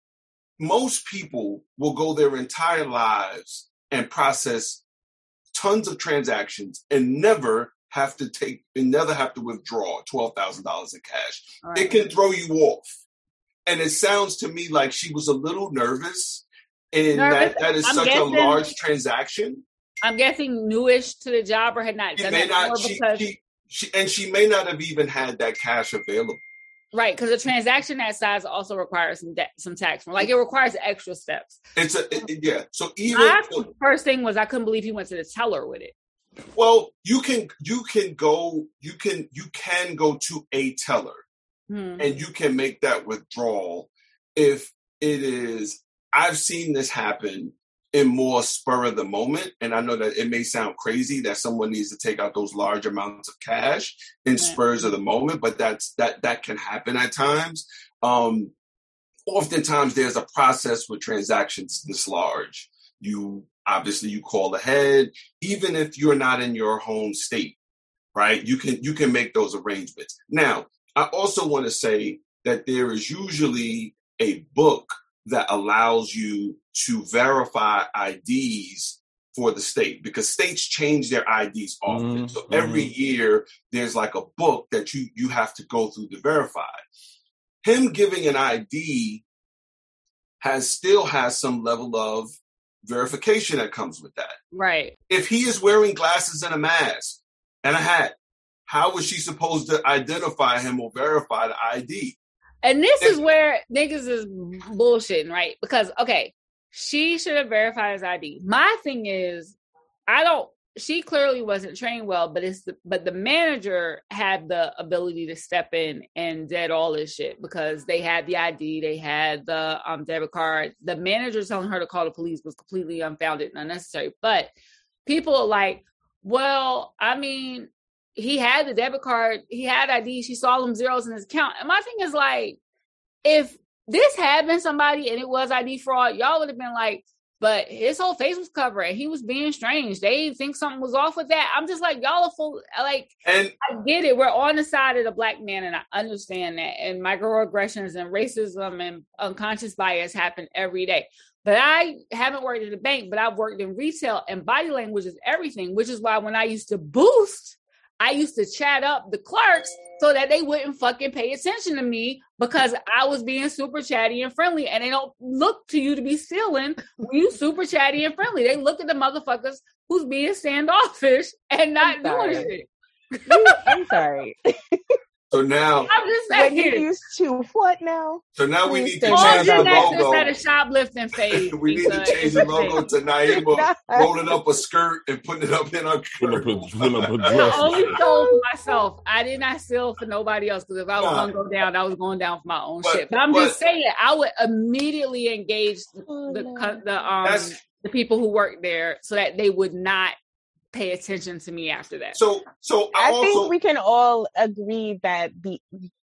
most people will go their entire lives and process tons of transactions and never have to take and never have to withdraw twelve thousand dollars in cash. Right. It can throw you off. And it sounds to me like she was a little nervous, and Nervous? that, that is I'm such guessing- a large transaction. I'm guessing newish to the job or had not She done may that before not, she, because she, she, and she may not have even had that cash available. right, because a transaction that size also requires some de- some tax. Like it requires extra steps. It's a it- it- yeah. So even My first thing was I couldn't believe he went to the teller with it. well, you can you can go you can you can go to a teller Hmm. and you can make that withdrawal if it is. I've seen this happen in more spur of the moment, and I know that it may sound crazy that someone needs to take out those large amounts of cash in Right. spurs of the moment, but that's that that can happen at times. Um, oftentimes there's a process with transactions this large. You obviously you call ahead, even if you're not in your home state, right? You can you can make those arrangements. Now, I also want to say that there is usually a book that allows you to verify I Ds for the state, because states change their I Ds often. Mm-hmm. So every year there's like a book that you you have to go through to verify. Him giving an I D has still has some level of verification that comes with that. Right. If he is wearing glasses and a mask and a hat, how was she supposed to identify him or verify the I D? And this if, is where niggas is bullshitting, right? Because, okay, she should have verified his I D. My thing is, I don't, she clearly wasn't trained well, but it's the, but the manager had the ability to step in and did all this shit because they had the I D, they had the um, debit card. The manager telling her to call the police was completely unfounded and unnecessary. But people are like, well, I mean, he had the debit card, he had I D, she saw them zeros in his account. And my thing is like, if this had been somebody and it was I D fraud, y'all would have been like, but his whole face was covered and he was being strange. They think something was off with that. I'm just like, y'all are full, like, and I get it. We're on the side of the black man and I understand that. And microaggressions and racism and unconscious bias happen every day. But I haven't worked at a bank, but I've worked in retail, and body language is everything, which is why when I used to boost, I used to chat up the clerks so that they wouldn't fucking pay attention to me because I was being super chatty and friendly, and they don't look to you to be stealing when you super chatty and friendly. They look at the motherfuckers who's being standoffish and not doing shit. I'm sorry. So now, I'm just saying. When you used to what now? So now we need to All change the logo. Instead of shoplifting phase. We need to change the logo to Naima rolling up a skirt and putting it up in our skirt. I only stole for myself. I did not steal for nobody else, because if I was nah. going to go down, I was going down for my own but, shit. But I'm but, just saying, I would immediately engage oh, the no. the um the people who work there so that they would not pay attention to me after that. So, so I, I also, think we can all agree that the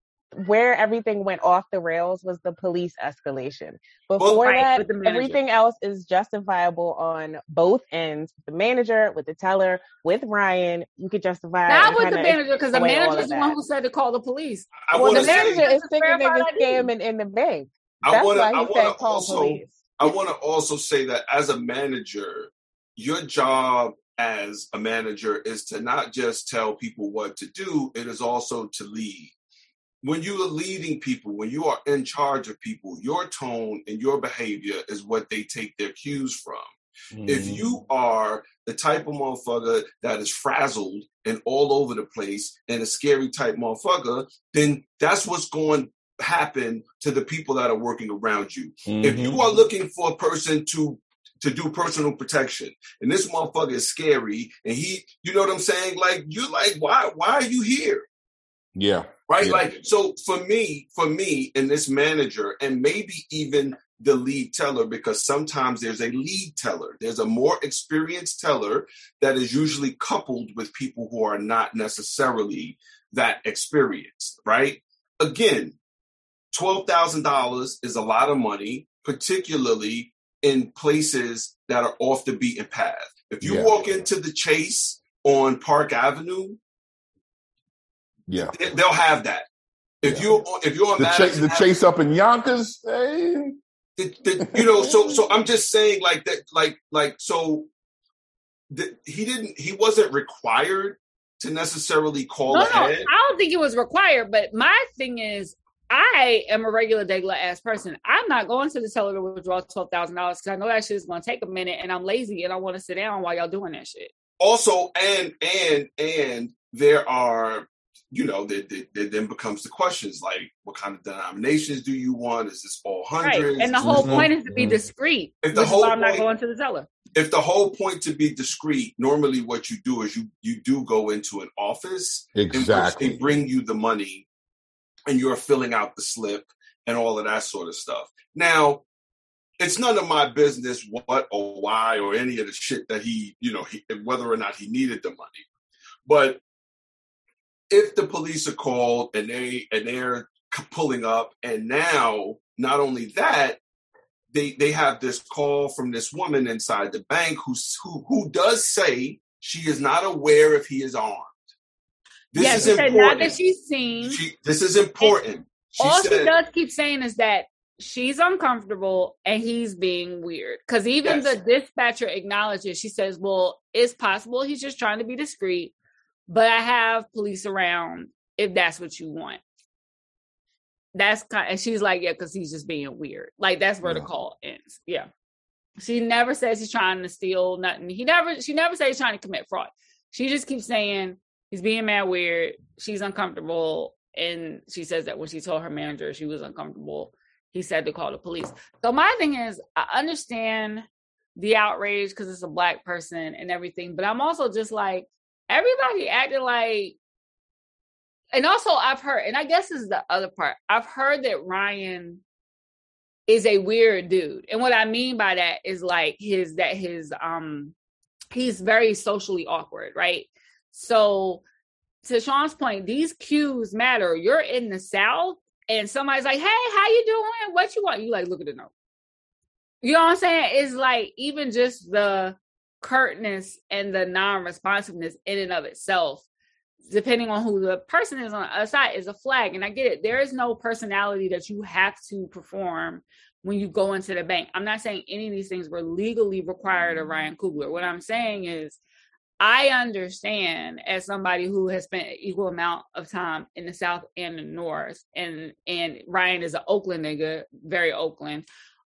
where everything went off the rails was the police escalation. Before well, right, that, everything else is justifiable on both ends. The manager, with the teller, with Ryan, you could justify. Not with the manager, because the manager is the one who said to call the police. I well, the say, manager is sick of niggas scamming in the bank. That's I wanna, why he I said wanna call also, police. I want to also say that as a manager, your job as a manager is to not just tell people what to do, it is also to lead. When you are leading people, when you are in charge of people, your tone and your behavior is what they take their cues from. Mm. If you are the type of motherfucker that is frazzled and all over the place and a scary type motherfucker, then that's what's going to happen to the people that are working around you. Mm-hmm. If you are looking for a person to to do personal protection, and this motherfucker is scary, and he, you know what I'm saying? Like, you're like, why, why are you here? Yeah. Right? Yeah. Like, so for me, for me and this manager, and maybe even the lead teller, because sometimes there's a lead teller. There's a more experienced teller that is usually coupled with people who are not necessarily that experienced, right? Again, twelve thousand dollars is a lot of money, particularly in places that are off the beaten path. If you yeah. walk into the Chase on Park Avenue, yeah, they, they'll have that. If yeah. you're if you're on the, Chase, the Chase up in Yonkers, hey. the, the, you know, so so I'm just saying like that, like like so. The, he didn't. He wasn't required to necessarily call no, ahead. No, I don't think it was required. But my thing is, I am a regular degular ass person. I'm not going to the teller to withdraw twelve thousand dollars because I know that shit is going to take a minute, and I'm lazy and I want to sit down while y'all doing that shit. Also, and and and there are, you know, there, there, there then becomes the questions like, what kind of denominations do you want? Is this all hundreds? Right. And the whole mm-hmm. point is to be discreet. If the whole I'm not going to the teller. If the whole point to be discreet, normally what you do is you you do go into an office, exactly, in which they bring you the money, and you're filling out the slip and all of that sort of stuff. Now, it's none of my business what or why or any of the shit that he, you know, he, whether or not he needed the money. But if the police are called and they and they're pulling up, and now not only that, they they have this call from this woman inside the bank who's, who who does say she is not aware if he is armed. This yes, is important. Not that she's seen. She, this is important. She all said, she does keep saying is that she's uncomfortable and he's being weird. Because even yes. the dispatcher acknowledges, she says, well, it's possible he's just trying to be discreet, but I have police around if that's what you want. That's kind of, and she's like, yeah, because he's just being weird. Like, that's where yeah. the call ends. Yeah. She never says he's trying to steal nothing. He never, she never says he's trying to commit fraud. She just keeps saying he's being mad weird. She's uncomfortable. And she says that when she told her manager she was uncomfortable, he said to call the police. So my thing is, I understand the outrage because it's a Black person and everything, but I'm also just like, everybody acting like, and also I've heard, and I guess this is the other part, I've heard that Ryan is a weird dude. And what I mean by that is like his, that his, um, he's very socially awkward, right? So to Sean's point, these cues matter. You're in the South and somebody's like, hey, how you doing? What you want? You like, look at the note. You know what I'm saying? It's like, even just the curtness and the non-responsiveness in and of itself, depending on who the person is on the other side, is a flag. And I get it. There is no personality that you have to perform when you go into the bank. I'm not saying any of these things were legally required of Ryan Coogler. What I'm saying is, I understand, as somebody who has spent an equal amount of time in the South and the North, and and Ryan is an Oakland nigga, very Oakland.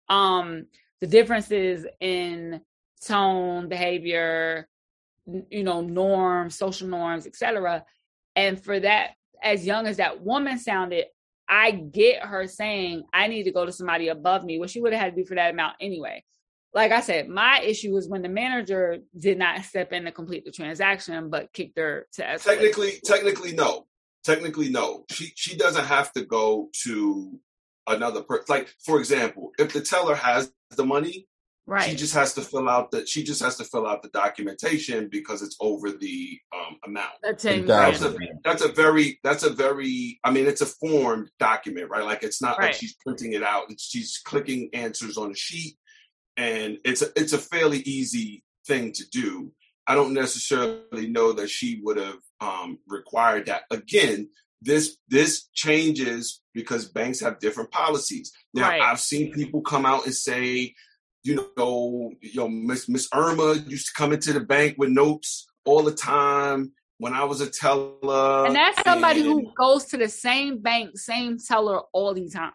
Um, the differences in tone, behavior, you know, norms, social norms, et cetera. And for that, as young as that woman sounded, I get her saying, I need to go to somebody above me. Well, she would have had to do for that amount anyway. Like I said, my issue is when the manager did not step in to complete the transaction, but kicked her to escalate. Technically, technically, no. Technically, no. She she doesn't have to go to another person. Like, for example, if the teller has the money, right, she just has to fill out the she just has to fill out the documentation because it's over the um, amount. That's a, that's a very that's a very I mean, it's a formed document, right? Like, it's not right. like she's printing it out. It's, she's clicking answers on a sheet. And it's a, it's a fairly easy thing to do. I don't necessarily know that she would have um, required that. Again, this this changes because banks have different policies. Now, right. I've seen people come out and say, you know, you know, Miss Miss Irma used to come into the bank with notes all the time when I was a teller. And that's somebody and, who goes to the same bank, same teller all the time.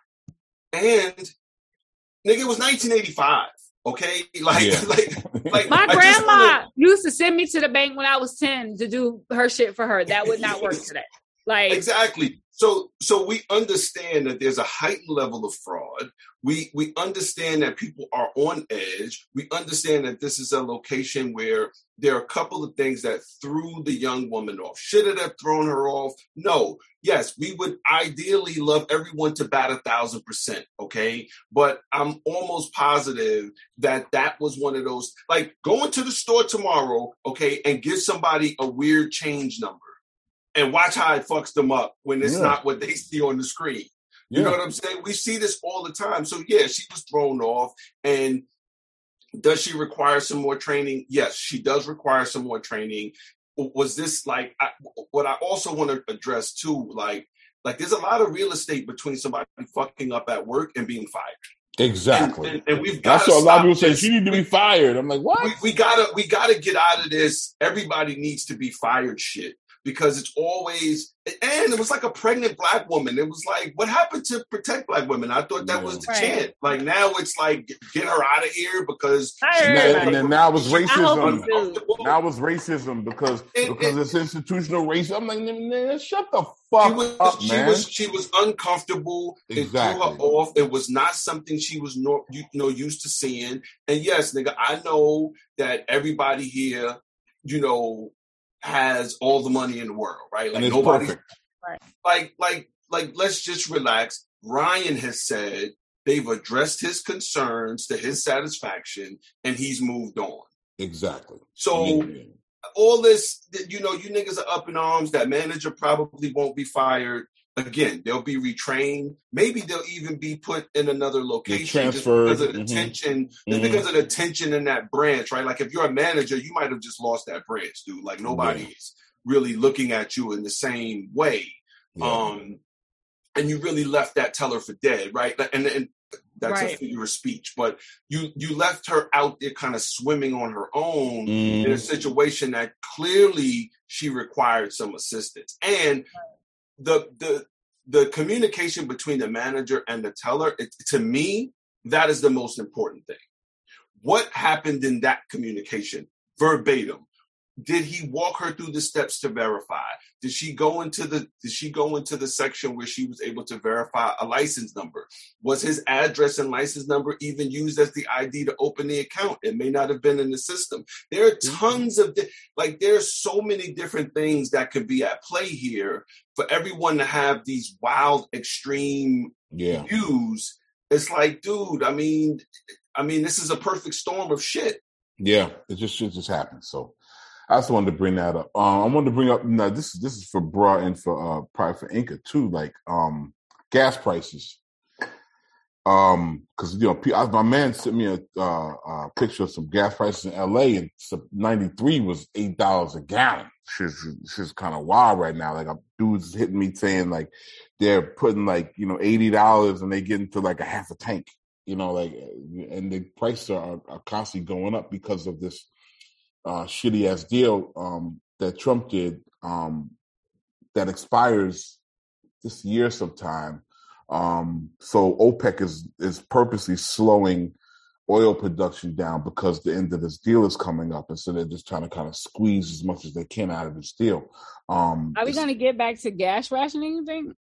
And nigga, it was nineteen eighty-five. Okay, like, yeah. like, like, my I grandma wanna... used to send me to the bank when I was ten to do her shit for her. That would not work today. Like, exactly. So, so we understand that there's a heightened level of fraud. We we understand that people are on edge. We understand that this is a location where there are a couple of things that threw the young woman off. Should it have thrown her off? No. Yes, we would ideally love everyone to bat a thousand percent, okay? But I'm almost positive that that was one of those, like, going to the store tomorrow, okay, and give somebody a weird change number and watch how it fucks them up when it's yeah. not what they see on the screen. You yeah. know what I'm saying? We see this all the time. So, yeah, she was thrown off. And does she require some more training? Yes, she does require some more training. Was this like, I, what I also want to address too, like, like there's a lot of real estate between somebody fucking up at work and being fired. Exactly. And, and, and we've got to a lot of people say she need to be fired. I'm like, what? We, we gotta, we gotta get out of this. Everybody needs to be fired shit. Because it's always, and it was like a pregnant Black woman. It was like, what happened to protect Black women? I thought that yeah. was the right. chant. Like, now it's like, get her out of here because. She, and then now it's racism. Now it's racism because and, because and, it's institutional racism. I'm like, man, shut the fuck she was, up, she man. Was, she was uncomfortable. Exactly. It threw her off. It was not something she was no, you know used to seeing. And yes, nigga, I know that everybody here, you know, has all the money in the world, right? Like nobody, right. like, like, like, let's just relax. Ryan has said they've addressed his concerns to his satisfaction and he's moved on. Exactly. So yeah. all this, you know, you niggas are up in arms. That manager probably won't be fired. again, they'll be retrained. Maybe they'll even be put in another location just transferred. because of the Mhm. tension, just Mhm. because of the tension in that branch, right? Like if you're a manager, you might have just lost that branch, dude. Like nobody's really looking at you in the same way. Yeah. Um, and you really left that teller for dead, right? And, and that's Right. a figure of speech, but you you left her out there kind of swimming on her own Mhm. in a situation that clearly she required some assistance. And the the the communication between the manager and the teller, it, to me, that is the most important thing. What happened in that communication, verbatim? Did he walk her through the steps to verify? Did she go into the did she go into the section where she was able to verify a license number? Was his address and license number even used as the I D to open the account? It may not have been in the system. There are tons of di- like there's so many different things that could be at play here for everyone to have these wild extreme Yeah. views. It's like, dude, I mean, I mean, this is a perfect storm of shit. Yeah. It just shit just happened. So I also wanted to bring that up. Um, I wanted to bring up now. This is this is for Bra and for uh, probably for Inca too. Like um, gas prices. Um, because you know, P- I, my man sent me a uh, uh, picture of some gas prices in L A, and ninety-three was eight dollars a gallon. Shit's shit's kind of wild right now. Like, dudes hitting me saying like they're putting like you know eighty dollars and they get into like a half a tank. You know, like, and the prices are, are constantly going up because of this. Uh, shitty ass deal um, that Trump did um, that expires this year sometime. Um, so OPEC is is purposely slowing oil production down because the end of this deal is coming up, and so they're just trying to kind of squeeze as much as they can out of this deal. Um, Are we going to get back to gas rationing, you think?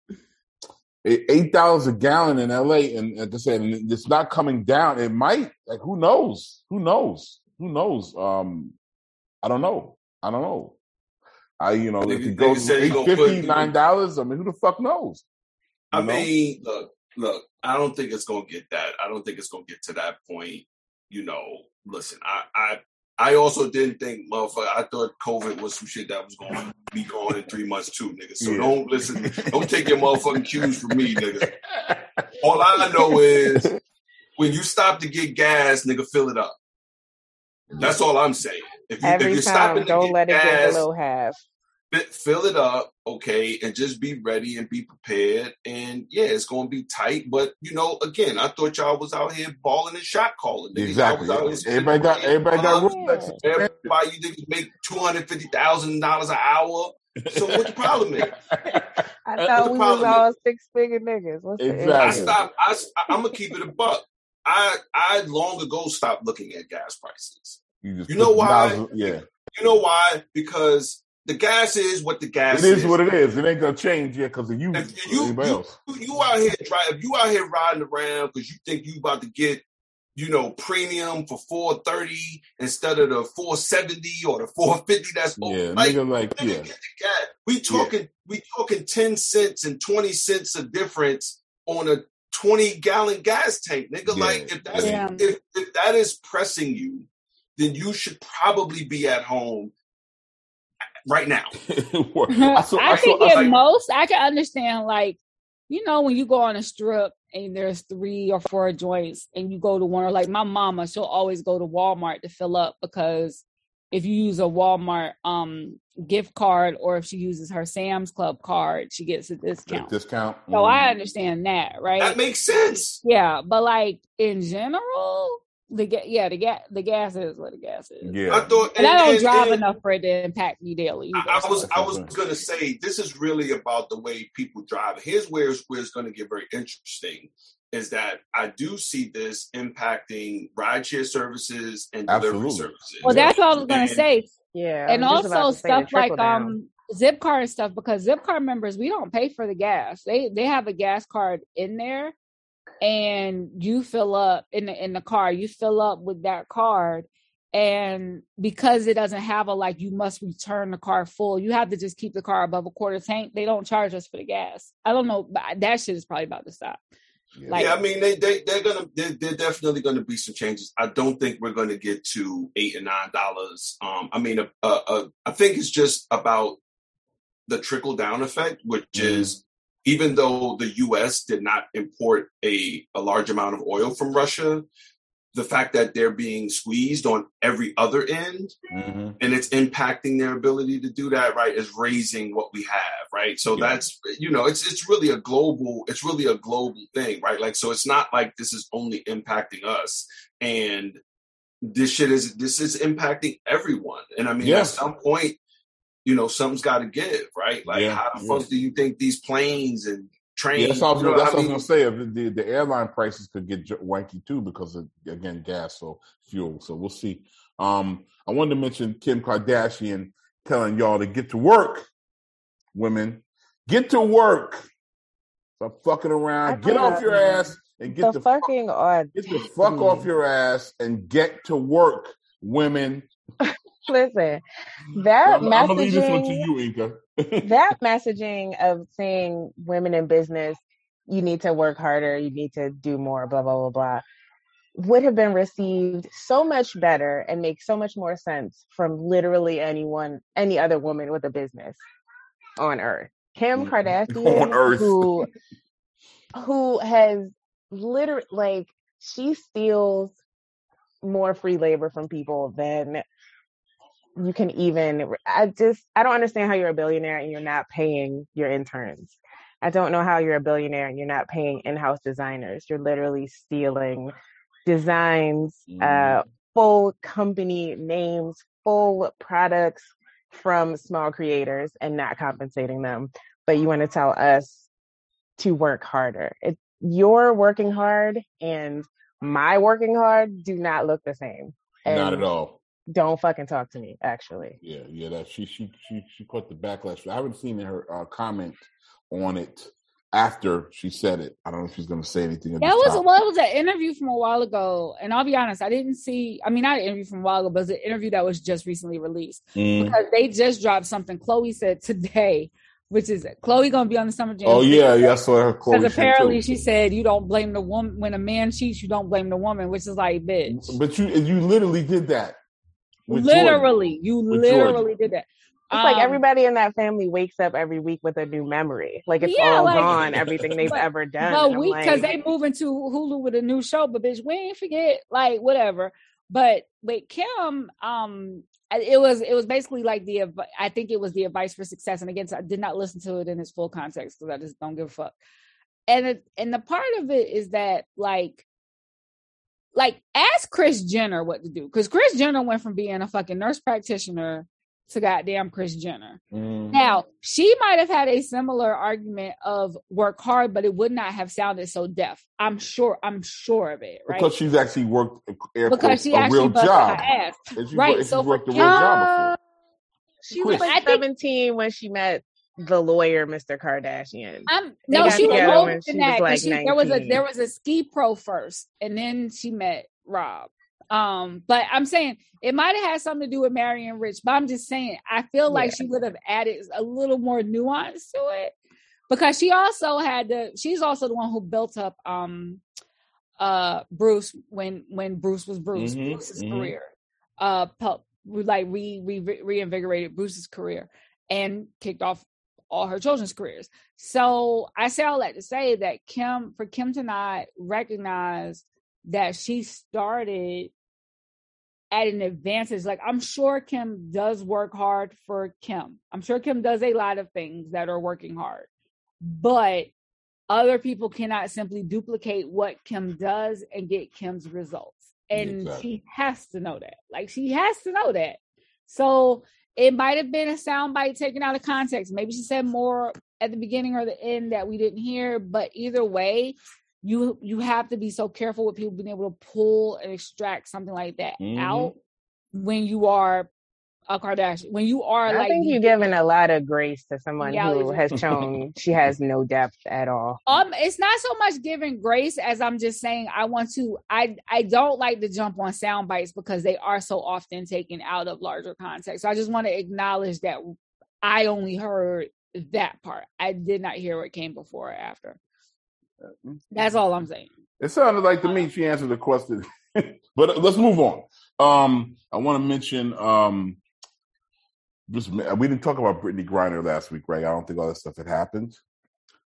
Eight dollars a gallon in L A, and like I said, and it's not coming down. It might, like, who knows? Who knows? Who knows? Um, I don't know. I don't know. I, you know, Nigga- if it goes nigga said to he eight gonna fifty, put- nine dollars, I mean, who the fuck knows? You I know? mean, look, look, I don't think it's gonna get that. I don't think it's gonna get to that point. You know, listen, I, I, I also didn't think, motherfucker. I thought COVID was some shit that was going to be gone in three months too, nigga. So Yeah. don't listen, don't take your motherfucking cues from me, nigga. All I know is when you stop to get gas, nigga, fill it up. That's all I'm saying. If you if Every you're time, stopping to don't get let it get gas, below half. fi- fill it up, okay, and just be ready and be prepared. And yeah, it's gonna be tight, but you know, again, I thought y'all was out here balling and shot calling. Nigga. Exactly. Y'all Yeah. was out here Everybody got spending everybody got money. Rolex. Everybody, you niggas make two hundred fifty thousand dollars an hour. So what the problem is? I the thought we was problem all six figure niggas. What's the Exactly. I issue? stopped. I, I'm gonna keep it a buck. I I long ago stopped looking at gas prices. You, just You put know why? nozzle- Yeah. You know why? Because the gas is what the gas It is what it is. It ain't gonna change yet because of you. If or you, anybody you, else. you out here try, if you out here riding around because you think you about to get, you know, premium for four thirty instead of the four seventy or the four fifty, that's Yeah, like, nigga, like, nigga, yeah. get the gas. We talking, we talking ten cents and twenty cents of difference on a twenty gallon gas tank, nigga. Yeah, Like if that's yeah. if, if that is pressing you, then you should probably be at home right now. I, saw- I I think saw- at I- most I can understand, like, you know, when you go on a strip and there's three or four joints and you go to one, or like my mama, she'll always go to Walmart to fill up because if you use a Walmart um gift card or if she uses her Sam's Club card, she gets a discount. Discount. So I Mhm. understand that, right? That makes sense. Yeah, but like in general, the ga- yeah, the gas the gas is what the gas is. Yeah. I thought, And I don't and- drive and- enough for it to impact me daily either. I, I was so. I was gonna say this is really about the way people drive. Here's where it's, where it's going to get very interesting. Is that I do see this impacting rideshare services and delivery Absolutely. services. Well, that's what I was gonna And- say. Yeah. And I'm just about also to say the stuff like trickle down. um Zipcar and stuff, because Zipcar members, we don't pay for the gas. They they have a gas card in there, and you fill up in the in the car. You fill up with that card, and because it doesn't have a like, you must return the car full. You have to just keep the car above a quarter tank. They don't charge us for the gas. I don't know, but that shit is probably about to stop. Yeah. Like, yeah, I mean, they they they're gonna they're, they're definitely going to be some changes. I don't think we're going to get to eight and nine dollars. Um, I mean, uh, uh, I think it's just about the trickle down effect, which Mhm. is even though the U S did not import a, a large amount of oil from Russia, the fact that they're being squeezed on every other end mm-hmm. and it's impacting their ability to do that, right, is raising what we have, right? So yeah. that's, you know, it's it's really a global, it's really a global thing, right? Like, so it's not like this is only impacting us. And this shit is, this is impacting everyone. And I mean, yeah. at some point, you know, something's got to give, right? Like, yeah. how the fuck yeah. do you think these planes and trains? Yeah, that's, you know, that's what I, mean, I was going to say. The, the airline prices could get wanky too because of, again, gas or fuel. So we'll see. Um, I wanted to mention Kim Kardashian telling y'all to get to work, women. Get to work. Stop fucking around. Get off your ass and get the, the fucking fuck, get the fuck off your ass and get to work, women. Listen, that I'm, messaging. I'm gonna leave this one to you, Inka. That messaging of saying women in business, you need to work harder, you need to do more, blah blah blah blah, would have been received so much better and make so much more sense from literally anyone, any other woman with a business on earth. Kim Kardashian, on earth. who who has literally, like, she steals more free labor from people than you can even, I just, I don't understand how you're a billionaire and you're not paying your interns. I don't know how you're a billionaire and you're not paying in-house designers. You're literally stealing designs, mm. uh, full company names, full products from small creators and not compensating them. But you want to tell us to work harder. It, you're working hard and my working hard do not look the same. And not at all. Don't fucking talk to me, actually. Yeah, yeah, that she she she she caught the backlash. I haven't seen her uh, comment on it after she said it. I don't know if she's going to say anything. That was well, it was an interview from a while ago, and I'll be honest, I didn't see. I mean, not an interview from a while ago, but it was an interview that was just recently released mm. because they just dropped something. Chloe said today, which is Chloe going to be on the Summer Jam. Oh yeah, yeah, I saw her. Because apparently she said you don't blame the woman when a man cheats. You don't blame the woman, which is like, bitch. But you you literally did that. Literally, Jordan. you with literally Jordan. did that. It's um, like everybody in that family wakes up every week with a new memory. Like it's yeah, all like, gone, everything they've but, ever done. But we, because like, they move into Hulu with a new show, but bitch, we ain't forget, like whatever. But with Kim, um, it was it was basically like the I think it was the advice for success. And again, so I did not listen to it in its full context because I just don't give a fuck. And it, and the part of it is that like. Like, ask Kris Jenner what to do. Because Kris Jenner went from being a fucking nurse practitioner to goddamn Kris Jenner. Mm. Now, she might have had a similar argument of work hard, but it would not have sounded so deaf. I'm sure. I'm sure of it, right? Because she's actually worked air because she a actually real job. Her ass. She right. Worked, so she worked a real job before. She was like seventeen when she met the lawyer, Mister Kardashian. Um, no, she was older than that. Was like she, there was a there was a ski pro first, and then she met Rob. Um, but I'm saying it might have had something to do with marrying rich. But I'm just saying, I feel like yeah. she would have added a little more nuance to it because she also had the. She's also the one who built up um, uh, Bruce when when Bruce was Bruce, mm-hmm, Bruce's mm-hmm. career. Uh, like re, re reinvigorated Bruce's career and kicked off all her children's careers. So I say all that to say that Kim, for Kim to not recognize that she started at an advantage, like I'm sure Kim does work hard for Kim. I'm sure Kim does a lot of things that are working hard, but other people cannot simply duplicate what Kim does and get Kim's results. And exactly. she has to know that. Like she has to know that. So it might have been a soundbite taken out of context. Maybe she said more at the beginning or the end that we didn't hear. But either way, you you have to be so careful with people being able to pull and extract something like that mm-hmm. out when you are a Kardashian. When you are I like, I think you're giving a lot of grace to someone yeah, who has shown she has no depth at all. Um, it's not so much giving grace as I'm just saying I want to. I I don't like to jump on sound bites because they are so often taken out of larger context. So I just want to acknowledge that I only heard that part. I did not hear what came before or after. That's all I'm saying. It sounded like to me she answered the question, but let's move on. Um, I want to mention. Um, Just, we didn't talk about Brittany Griner last week, right? I don't think all that stuff had happened.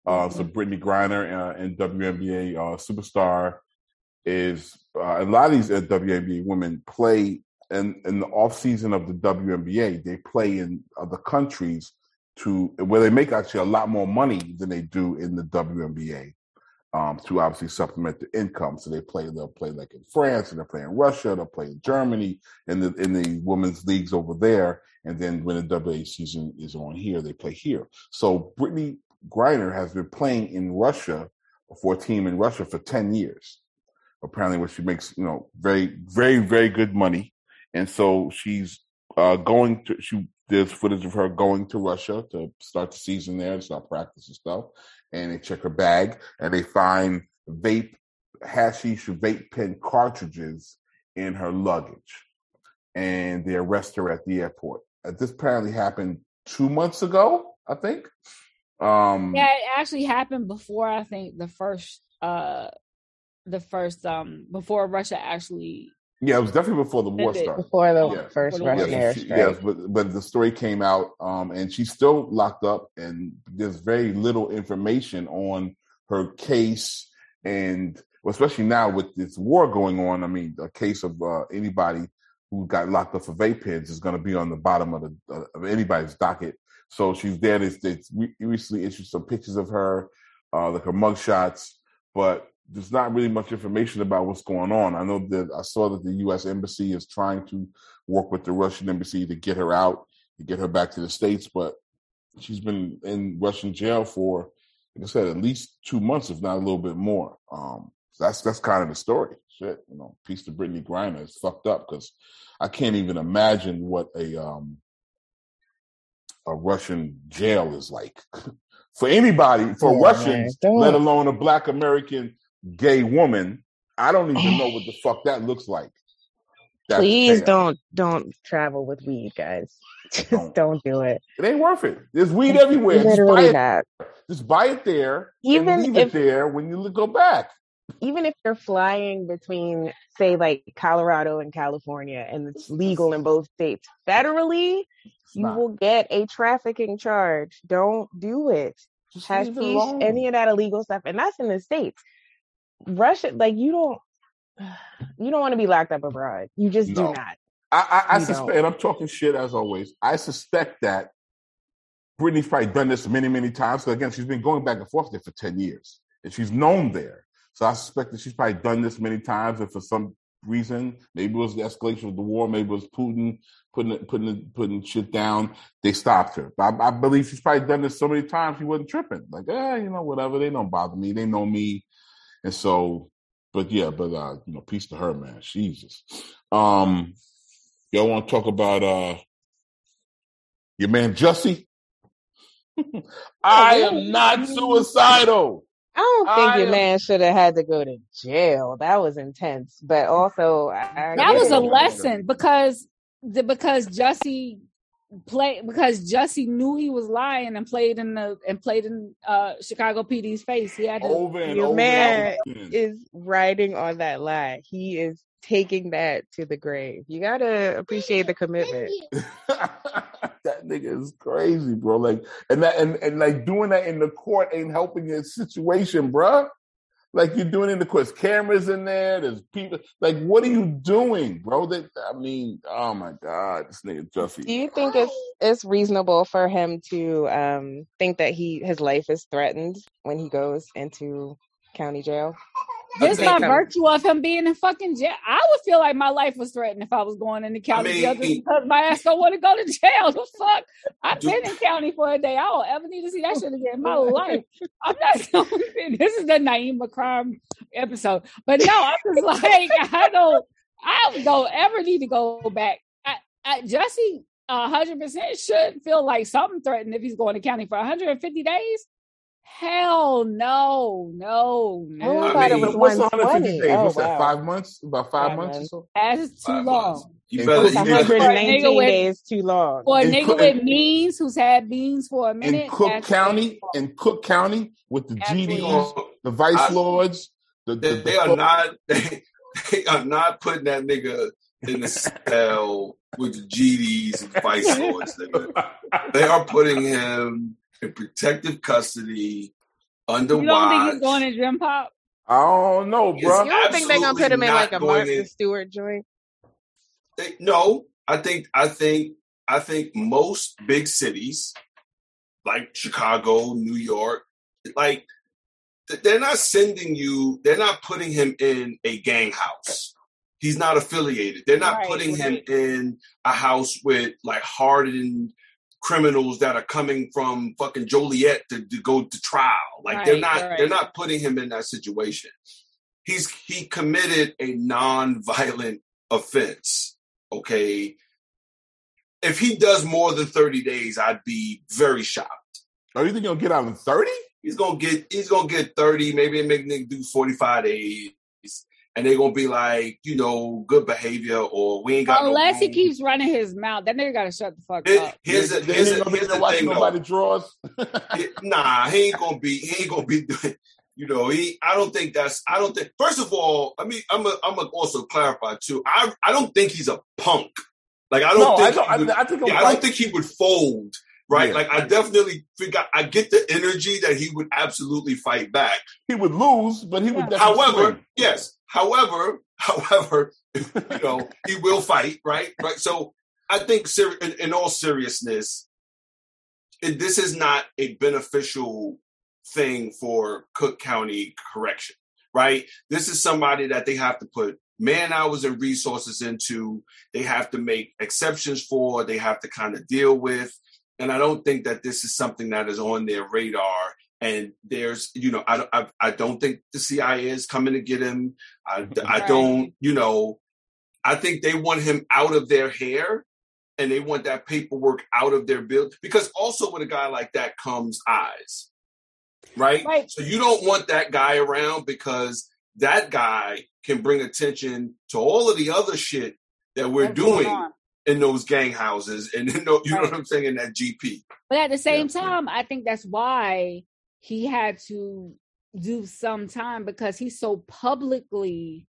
Uh, so Brittany Griner, uh, and W N B A uh, superstar, is uh, a lot of these uh, W N B A women play in, in the off season of the W N B A. They play in other countries to where they make actually a lot more money than they do in the W N B A. Um, to obviously supplement the income. So they play, they'll play like in France, and they'll play in Russia, they'll play in Germany, in the in the women's leagues over there. And then when the W N B A season is on here, they play here. So Brittany Griner has been playing in Russia for a team in Russia for ten years, apparently, where she makes, you know, very, very, very good money. And so she's uh, going to, she, there's footage of her going to Russia to start the season there, to start practice and stuff. And they check her bag, and they find vape, hashish vape pen cartridges in her luggage. And they arrest her at the airport. Uh, This apparently happened two months ago, I think. Um, Yeah, it actually happened before, I think, the first, uh, the first, um, before Russia actually. yeah, it was definitely before the war Ended. started. Before the Yeah. first Before the Russian Yes, she- airstrike. yes, but but the story came out, um, and she's still locked up, and there's very little information on her case, and especially now with this war going on. I mean, a case of uh, anybody who got locked up for vape pens is going to be on the bottom of the uh, of anybody's docket. So she's there. They, they recently issued some pictures of her, uh, like her mugshots, but there's not really much information about what's going on. I know that I saw that the U S Embassy is trying to work with the Russian embassy to get her out, to get her back to the States, but she's been in Russian jail for, like I said, at least two months, if not a little bit more. Um, so that's that's kind of the story. Shit, you know, peace to Brittany Griner. It's fucked up because I can't even imagine what a um, a Russian jail is like for anybody, for Yeah, Russians, man, don't- let alone a Black American gay woman. I don't even know what the fuck that looks like. That's Please chaos. don't don't travel with weed, guys. Just Don't. don't do it. It ain't worth it. There's weed everywhere. Just buy Literally it. not. Just buy it there Even and leave if- it there when you go back. Even if you're flying between, say, like Colorado and California, and it's legal in both states, federally, It's you not. will get a trafficking charge. Don't do it. Just leave it Hashish, alone. any of that illegal stuff, and that's in the States. Russia, like you don't, you don't want to be locked up abroad. You just No. do not. I, I, I You suspect, don't. and I'm talking shit as always. I suspect that Brittany's probably done this many, many times. So again, she's been going back and forth there for ten years, and she's known there. So I suspect that she's probably done this many times, and for some reason, maybe it was the escalation of the war, maybe it was Putin putting it, putting it, putting shit down. They stopped her. But I, I believe she's probably done this so many times she wasn't tripping. Like, eh, you know, whatever. They don't bother me. They know me, and so. But yeah, but uh, you know, peace to her, man. Jesus. Um, y'all want to talk about uh your man Jussie? I am not suicidal. I don't think I your am- man should have had to go to jail. That was intense. But also, I, I That was a Yeah. lesson because the because Jussie played because Jussie knew he was lying and played in the and played in uh Chicago P D's face. He had to. Over and Your over man and over again. is riding on that lie. He is taking that to the grave. You gotta appreciate the commitment. That nigga is crazy, bro. Like, and that and, and like doing that in the court ain't helping his situation, bro. Like you're doing it in the court. There's cameras in there. There's people. Like, what are you doing, bro? That I mean, oh my god, this nigga Jussie. Do you think it's it's reasonable for him to um think that he his life is threatened when he goes into county jail? Just Okay, by come- virtue of him being in fucking jail, I would feel like my life was threatened if I was going into county I mean, jail just because my ass don't want to go to jail. The fuck? I've Do- been in county for a day. I don't ever need to see that shit again in my life. I'm not going. This is the Naima crime episode, but no, I'm just like I don't. I don't ever need to go back. I, I, Jussie, a hundred percent should feel like something threatened if he's going to county for one hundred fifty days. Hell no, no, Oh, I no. thought it mean, was What's one one hundred fifty twenty. days? Oh, What's that? wow. Five months? About five, Five months or months. so? That's too Five long. months. You And better, Cook you one County- better, hundred nineteen Nigga with- days too long. For a In nigga Cook- with beans who's had beans for a minute. In Cook that's County, way long. in Cook County, with the Absolutely. G Ds, know, the vice I- lords, the, the, they, the they are folks- not. They, they are not putting that nigga in the cell with the G Ds and vice lords. Nigga. They are putting him in protective custody under You don't watch. think he's going to Gym Pop? I don't know, It's bro. You don't think they're gonna put him in like a absolutely not Martha going in- Stewart joint? They, no, I think I think I think most big cities like Chicago, New York, like they're not sending you, they're not putting him in a gang house. He's not affiliated. They're not Right, putting right. him in a house with like hardened criminals that are coming from fucking Joliet to, to go to trial. Like they're Right, not right. they're not putting him in that situation. He's he committed a non-violent offense. Okay. If he does more than thirty days, I'd be very shocked. Oh, you think he'll get out in thirty? He's gonna get he's gonna get thirty, maybe they make nigga do forty-five days. And they're gonna be like, you know, good behavior, or we ain't got Unless no he room. keeps running his mouth, that nigga got to shut the fuck Here- up. Here's a They here's ain't a, gonna be here's there the watching thing, though. nobody draws. He- Nah, he ain't gonna be. He ain't gonna be doing. You know, he. I don't think that's. I don't think. First of all, I mean, I'm. A, I'm gonna also clarify too. I. I don't think he's a punk. Like I don't No, I think. don't- he would, I- I think he'll yeah, I fight. don't think he would fold. Right. Yeah. Like I definitely figure. I get the energy that he would absolutely fight back. He would lose, but he would Yeah. definitely However, swing. yes. However, however, you know, he will fight, right? Right. So I think, ser- in, in all seriousness, it, this is not a beneficial thing for Cook County Correction, right? This is somebody that they have to put man hours and resources into. They have to make exceptions for. They have to kind of deal with. And I don't think that this is something that is on their radar. And there's, you know, I, I, I don't think the C I A is coming to get him. I, I Right. don't, you know, I think they want him out of their hair and they want that paperwork out of their bill. Because also with a guy like that comes eyes, right? Right. So you don't want that guy around because that guy can bring attention to all of the other shit that we're What's going doing on? in those gang houses. And you know, you know Right. what I'm saying, in that G P. But at the same Yeah. time, I think that's why he had to do some time, because he so publicly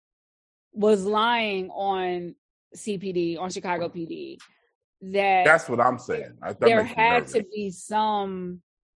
was lying on C P D, on Chicago P D, that That's what I'm saying. I, that there makes me had nervous. to be some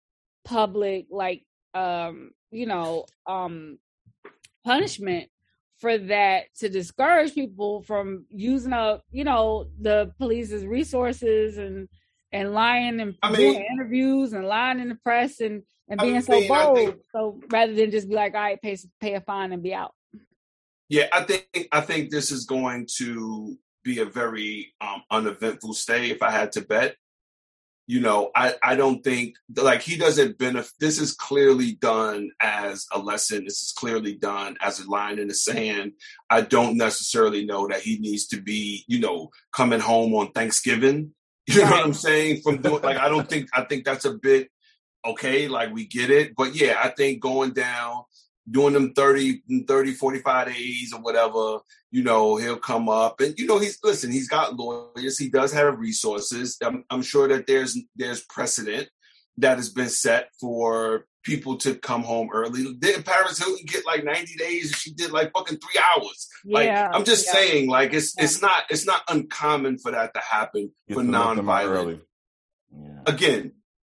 public, like, um, you know, um, punishment for that, to discourage people from using up, you know, the police's resources and and lying and I doing mean- interviews and lying in the press and and I being so mean, I bold. think- So rather than just be like, all right, pay pay a fine and be out. Yeah, I think I think this is going to be a very um, uneventful stay. If I had to bet, you know, I, I don't think like he doesn't benefit. This is clearly done as a lesson. This is clearly done as a line in the sand. I don't necessarily know that he needs to be, you know, coming home on Thanksgiving. You know Right. what I'm saying? From doing like I don't think I think that's a bit okay. Like we get it, but yeah, I think going down, doing them thirty, thirty, forty-five days or whatever, you know, he'll come up and, you know, he's, listen, he's got lawyers. He does have resources. I'm, I'm sure that there's, there's precedent that has been set for people to come home early. Didn't Paris Hilton get like ninety days? She did like fucking three hours. Like, Yeah, I'm just yeah. saying, like, it's, Yeah. it's not, it's not uncommon for that to happen Get for to let them out nonviolent. early. Yeah. Again,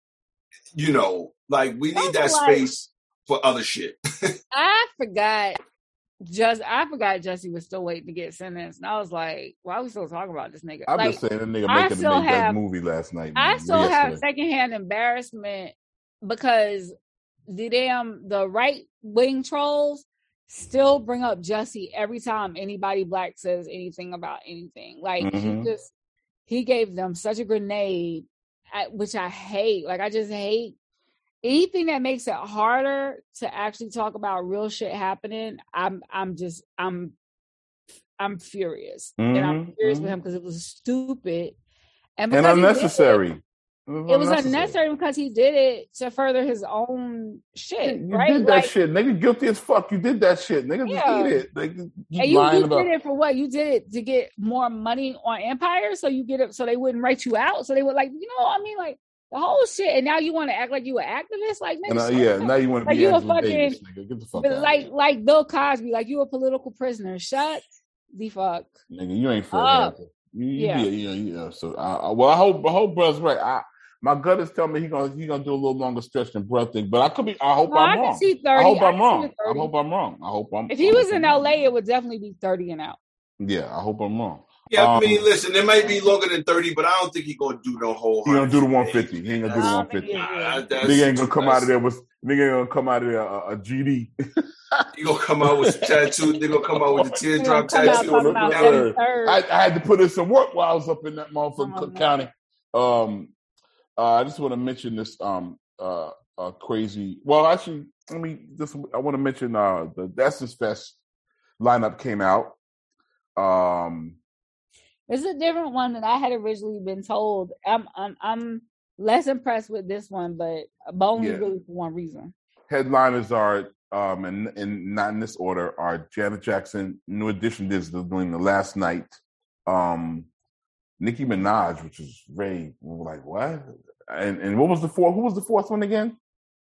you know, like we need that Also, like- space for other shit. I forgot. Just I forgot Jesse was still waiting to get sentenced, and I was like, "Why are we still talking about this nigga?" I'm like, just saying, that nigga I making still make that have- movie last night. I man. still have Yesterday. secondhand embarrassment because the damn the right wing trolls still bring up Jesse every time anybody black says anything about anything. Like Mhm. he just he gave them such a grenade, at, which I hate. Like I just hate anything that makes it harder to actually talk about real shit happening. I'm I'm just I'm I'm furious, and I'm Mhm, furious mhm. with him because it was stupid and, And because he did it- unnecessary. it was unnecessary because he did it to further his own shit, You right? did that Like, shit, nigga. Guilty as fuck. You did that shit, nigga. Yeah. Just eat it. Like, you and you, lying you about. did it for what? You did it to get more money on Empire, so you get it, so they wouldn't write you out, so they would like, you know, what I mean, like the whole shit. And now you want to act like you an activist, like nigga, And, uh, shut yeah, up. now you want to Like, be you a Angela fucking- Davis, nigga. Get the fuck But out. like like Bill Cosby, like you a political prisoner. Shut the fuck. Nigga, you ain't Fred up. Hampton. You, you, Yeah. yeah, yeah, yeah. So, uh, well, I hope, I hope, brother's right. I, My gut is telling me he's gonna he gonna do a little longer stretch than Breathtaking, but I could be. I hope No, I'm I can wrong. see I thirty. hope I I'm can wrong. see I thirty. hope I'm wrong. I hope I'm. If he I was hope in I'm L A, wrong. it would definitely be thirty and out. Yeah, I hope I'm wrong. Yeah, I Um, mean, listen, it might be longer than thirty, but I don't think he's gonna do the whole. He gonna do the one fifty. fifty. He ain't gonna do I the don't one think fifty. he will. Nah, that's- Nigga ain't gonna come out of that's- there with nigga ain't gonna come out of there a, a G D. You gonna come out with some tattoo? They gonna come out with the teardrop Come out tattoo. talking about Yeah. seventy-third. I, I had to put in some work while I was up in that motherfucking Oh, Cook no. County. Um, uh, I just want to mention this um uh, uh crazy. Well, actually, let me just. I want to mention uh the Essence Fest lineup came out. Um, It's a different one than I had originally been told. I'm I'm I'm less impressed with this one, but only Yeah. really for one reason. headliners are um and, and not in this order are Janet Jackson. New Edition is doing the last night. Um, Nicki Minaj, which is very like what? And and what was the fourth? Who was the fourth one again?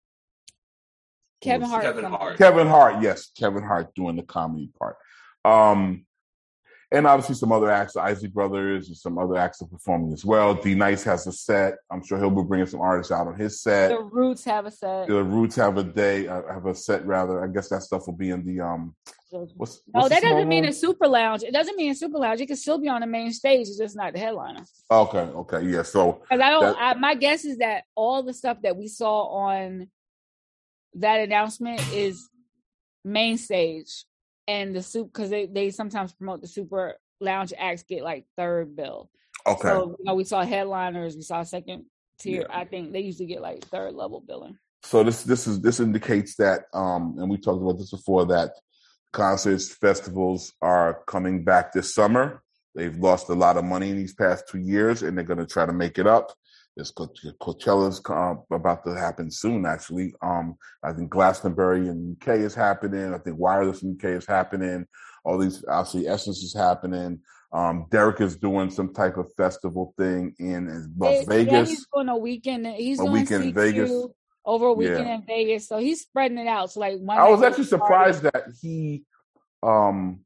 Kevin was Hart. Kevin coming. Hart. Kevin Hart, yes, Kevin Hart doing the comedy part. Um, and obviously some other acts, the Isley Brothers and some other acts are performing as well. D Nice has a set. I'm sure he'll be bringing some artists out on his set. The Roots have a set. The Roots have a day, uh, have a set rather. I guess that stuff will be in the um. What's, what's No, the that small doesn't mean room? a super lounge. It doesn't mean a super lounge. It can still be on the main stage. It's just not the headliner. Okay, okay, yeah. So Because I don't. That- I, my guess is that all the stuff that we saw on that announcement is main stage, and the soup because they they sometimes promote the super lounge acts get like third bill. okay, So you know we saw headliners, we saw second tier. Yeah. I think they usually get like third level billing. so this this is this indicates that um, and we talked about this before, that concerts, festivals are coming back this summer. They've lost a lot of money in these past two years, and they're going to try to make it up. This Co- Coachella's uh, about to happen soon, actually. Um, I think Glastonbury in the U K is happening. I think Wireless in the U K is happening. All these, obviously, Essence is happening. Um, Derek is doing some type of festival thing in Las They- Yeah, Vegas. he's doing a weekend. He's A doing weekend in C Q Vegas. over a weekend Yeah. in Vegas. So he's spreading it out. So like one I was night actually party. surprised that he, um,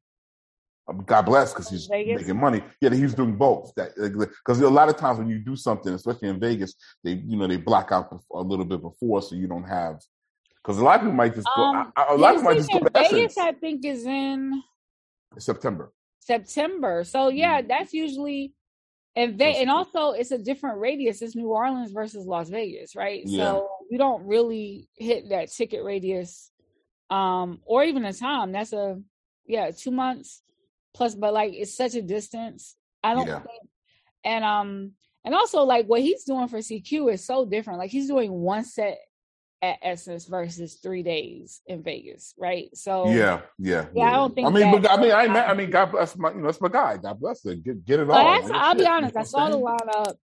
God bless, because he's Vegas? making money. Yeah, that he's doing both. That because a lot of times when you do something, especially in Vegas, they you know they block out a little bit before, so you don't have. Because a lot of people might just go. Um, a lot of his people might just thing go in to Vegas, Essence. I think, is in September. September. So yeah, Mhm. that's usually and Ve- and also it's a different radius. It's New Orleans versus Las Vegas, right? Yeah. So you don't really hit that ticket radius, um, or even a time. That's a yeah, two months plus, but like it's such a distance. I don't Yeah. think, and um, and also like what he's doing for C Q is so different. Like he's doing one set at Essence versus three days in Vegas, right? So Yeah, yeah, Yeah, I don't think I mean, that- but I mean, I, I mean, God bless my, you know, that's my guy. God bless it. Get, get it But on. that's- man. I'll be Shit, honest, you know I what saw I'm the saying? lineup.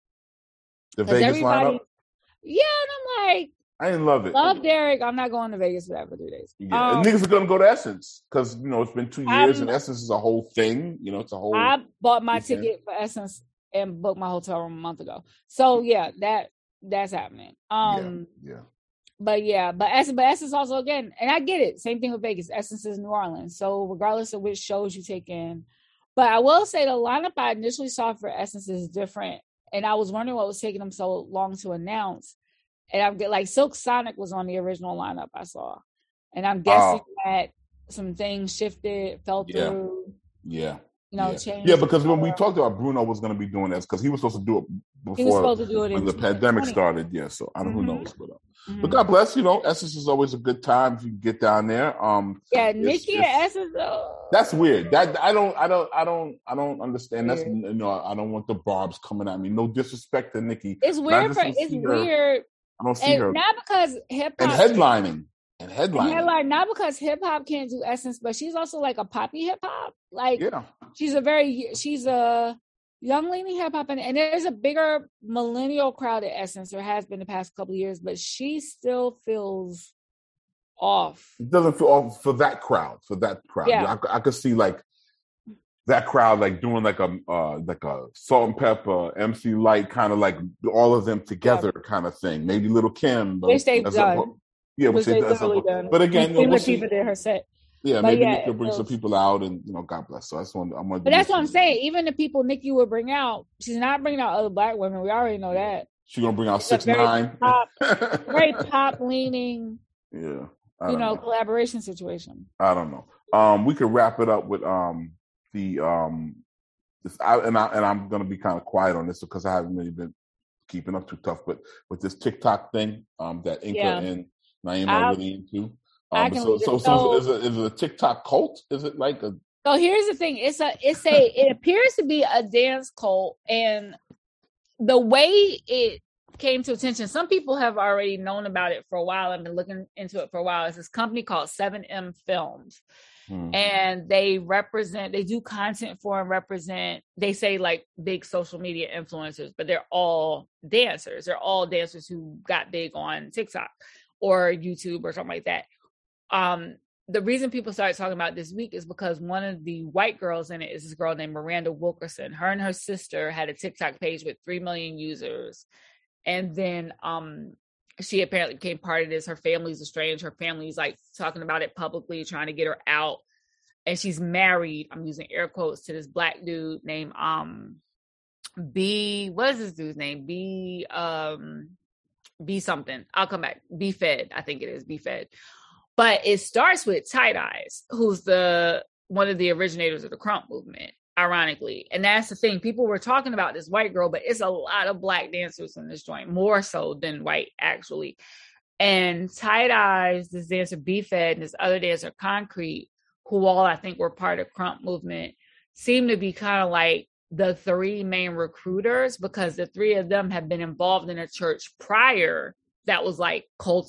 The 'Cause Vegas everybody- lineup. Yeah, and I'm like, I didn't love it. love Derek. I'm not going to Vegas for that for three days. Yeah, Um, and niggas are gonna go to Essence because you know it's been two years, I'm- and Essence is a whole thing. You know, it's a whole. I bought my weekend. ticket for Essence and booked my hotel room a month ago. So yeah, that that's happening. Um, yeah. but yeah, but Essence, but Essence also again, and I get it. Same thing with Vegas. Essence is New Orleans. So regardless of which shows you take in, but I will say the lineup I initially saw for Essence is different, and I was wondering what was taking them so long to announce. And I'm get like Silk Sonic was on the original lineup I saw, and I'm guessing that some things shifted, fell Oh. Yeah. through, Yeah. you know, yeah. changed. Yeah, because when we Uh, talked about Bruno was going to be doing this, because he was supposed to do it he was before supposed to do it when in the pandemic twenty twenty. started. Yeah, so I don't who Mhm. knows, but uh, Mhm. but God bless. You know, Essence is always a good time if you can get down there. Um, Yeah, it's- Nikki and it's- Essence. Uh, That's weird. That I don't, I don't, I don't, I don't understand. That's Weird. you know, I don't want the barbs coming at me. No disrespect to Nikki. it's But I weird just for don't it's see her- weird, I don't see and her not because hip and hop headlining and headlining. headline, not because hip hop can't do Essence, but she's also like a poppy hip hop. Like Yeah, she's a very she's a young lady hip hop, and, and there's a bigger millennial crowd at Essence. There has been the past couple of years, but she still feels off. it doesn't feel off for that crowd. For that crowd, Yeah. I, I could see like that crowd like doing like a uh, like a Salt and Pepper, M C Light kind of like all of them together kind of thing. Maybe Little Kim, but Which they've that's a- done. yeah, Which which they they that's a- literally done. But again, you know, Queen we'll see. Latifah did her set. Yeah, But maybe yeah, Nick will it bring some feels- people out, and you know, God bless. So I just want, I'm. But that's what I'm saying. Even the people Nikki would bring out, she's not bringing out other black women. We already know that. She gonna bring out It's a six very nine. pop, very pop leaning, Yeah. I you don't know, know. collaboration situation. I don't know. Um, we could wrap it up with um the um this I, and I and I'm gonna be kind of quiet on this because I haven't really been keeping up too tough, but with this TikTok thing um that Inca Yeah. and Naima I'll- are really into. I Um, can so read it. so so So- is it, is it a TikTok cult? Is it like a So here's the thing: it's a, it's a, it appears to be a dance cult, and the way it came to attention, some people have already known about it for a while and been looking into it for a while. It's this company called seven M Films, hmm. and they represent, they do content for and represent. They say like big social media influencers, but they're all dancers. They're all dancers who got big on TikTok or YouTube or something like that. Um, the reason people started talking about this week is because one of the white girls in it is this girl named Miranda Wilkerson. Her and her sister had a TikTok page with three million users. And then um, she apparently became part of this. Her family's estranged. Her family's like talking about it publicly, trying to get her out. And she's married, I'm using air quotes, to this black dude named um, B, what is this dude's name? B, um, B something. I'll come back. B Fed, I think it is, B Fed. But it starts with Tight Eyes, who's the one of the originators of the crump movement, ironically. And that's the thing. People were talking about this white girl, but it's a lot of black dancers in this joint, more so than white, actually. And Tight Eyes, this dancer B-Fed, and this other dancer Concrete, who all I think were part of crump movement, seem to be kind of like the three main recruiters, because the three of them have been involved in a church prior that was like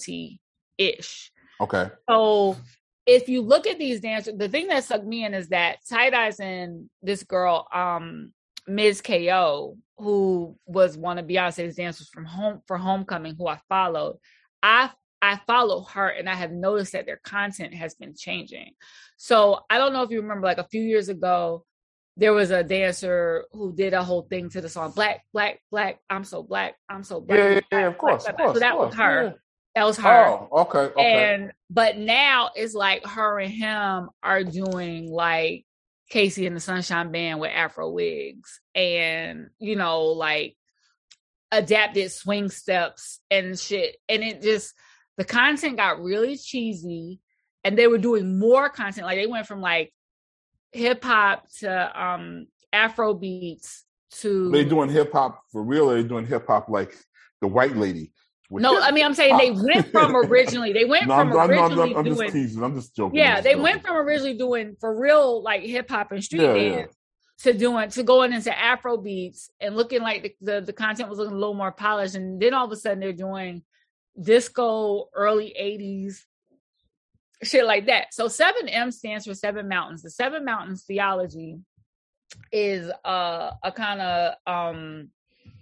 culty-ish. Okay. So if you look at these dancers, the thing that sucked me in is that Tight Eyes and this girl, um, Miz K O, who was one of Beyonce's dancers from home for Homecoming, who I followed, I I follow her and I have noticed that their content has been changing. So I don't know if you remember, like a few years ago, there was a dancer who did a whole thing to the song Black, Black, Black, I'm so black, I'm so black. Yeah, yeah, black, yeah, of course, black, of course. So that of was course, her. yeah. That was her. Oh, okay, okay. And but now it's like her and him are doing like Casey and the Sunshine Band with Afro wigs, and you know, like adapted swing steps and shit. And it just, the content got really cheesy, and they were doing more content. Like they went from like hip hop to um Afro beats to. They doing hip hop for real, or they doing hip hop like the white lady? No, I mean, I'm saying they went from originally, they went no, from I'm, originally I'm, I'm doing. just teasing. I'm just joking. Yeah, just they joking. went from originally doing for real like hip hop and street Yeah, dance to doing to going into Afro beats and looking like the, the the content was looking a little more polished, and then all of a sudden they're doing disco early eighties shit like that. So seven M stands for Seven Mountains. The Seven Mountains theology is uh, a kind of um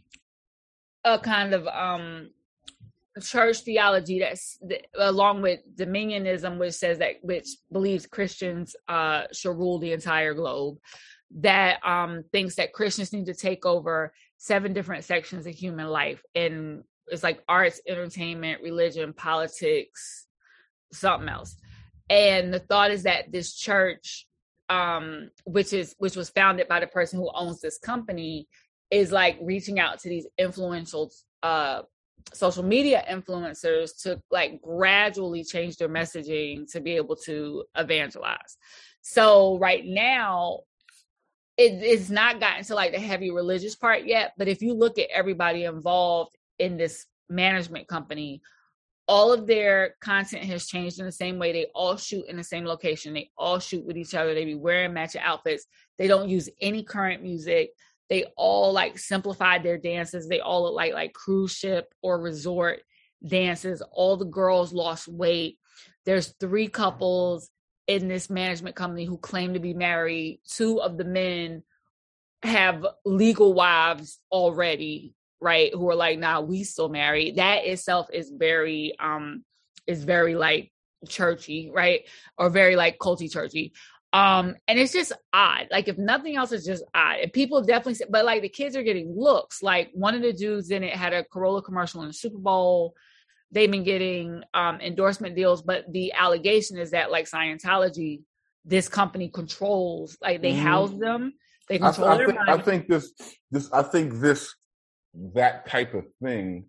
a kind of um church theology that's along with dominionism, which says that which believes Christians uh should rule the entire globe, that um thinks that Christians need to take over seven different sections of human life, and it's like arts, entertainment, religion, politics, something else. And the thought is that this church, um which is which was founded by the person who owns this company, is like reaching out to these influential uh social media influencers to like gradually change their messaging to be able to evangelize. So right now it, it's not gotten to like the heavy religious part yet, but if you look at everybody involved in this management company, all of their content has changed in the same way. They all shoot in the same location. They all shoot with each other. They be wearing matching outfits. They don't use any current music. They all like simplified their dances. They all look like like cruise ship or resort dances. All the girls lost weight. There's three couples in this management company who claim to be married. Two of the men have legal wives already, right? Who are like, nah, we still married. That itself is very, um, is very like churchy, right? Or very like culty churchy. Um, and it's just odd. Like if nothing else, it's just odd. And people definitely say, but like the kids are getting looks. Like one of the dudes in it had a Corolla commercial in the Super Bowl. They've been getting um, endorsement deals, but the allegation is that like Scientology, this company controls, like they mm-hmm. house them. They control I, I their think, money. I think this, this, I think this that type of thing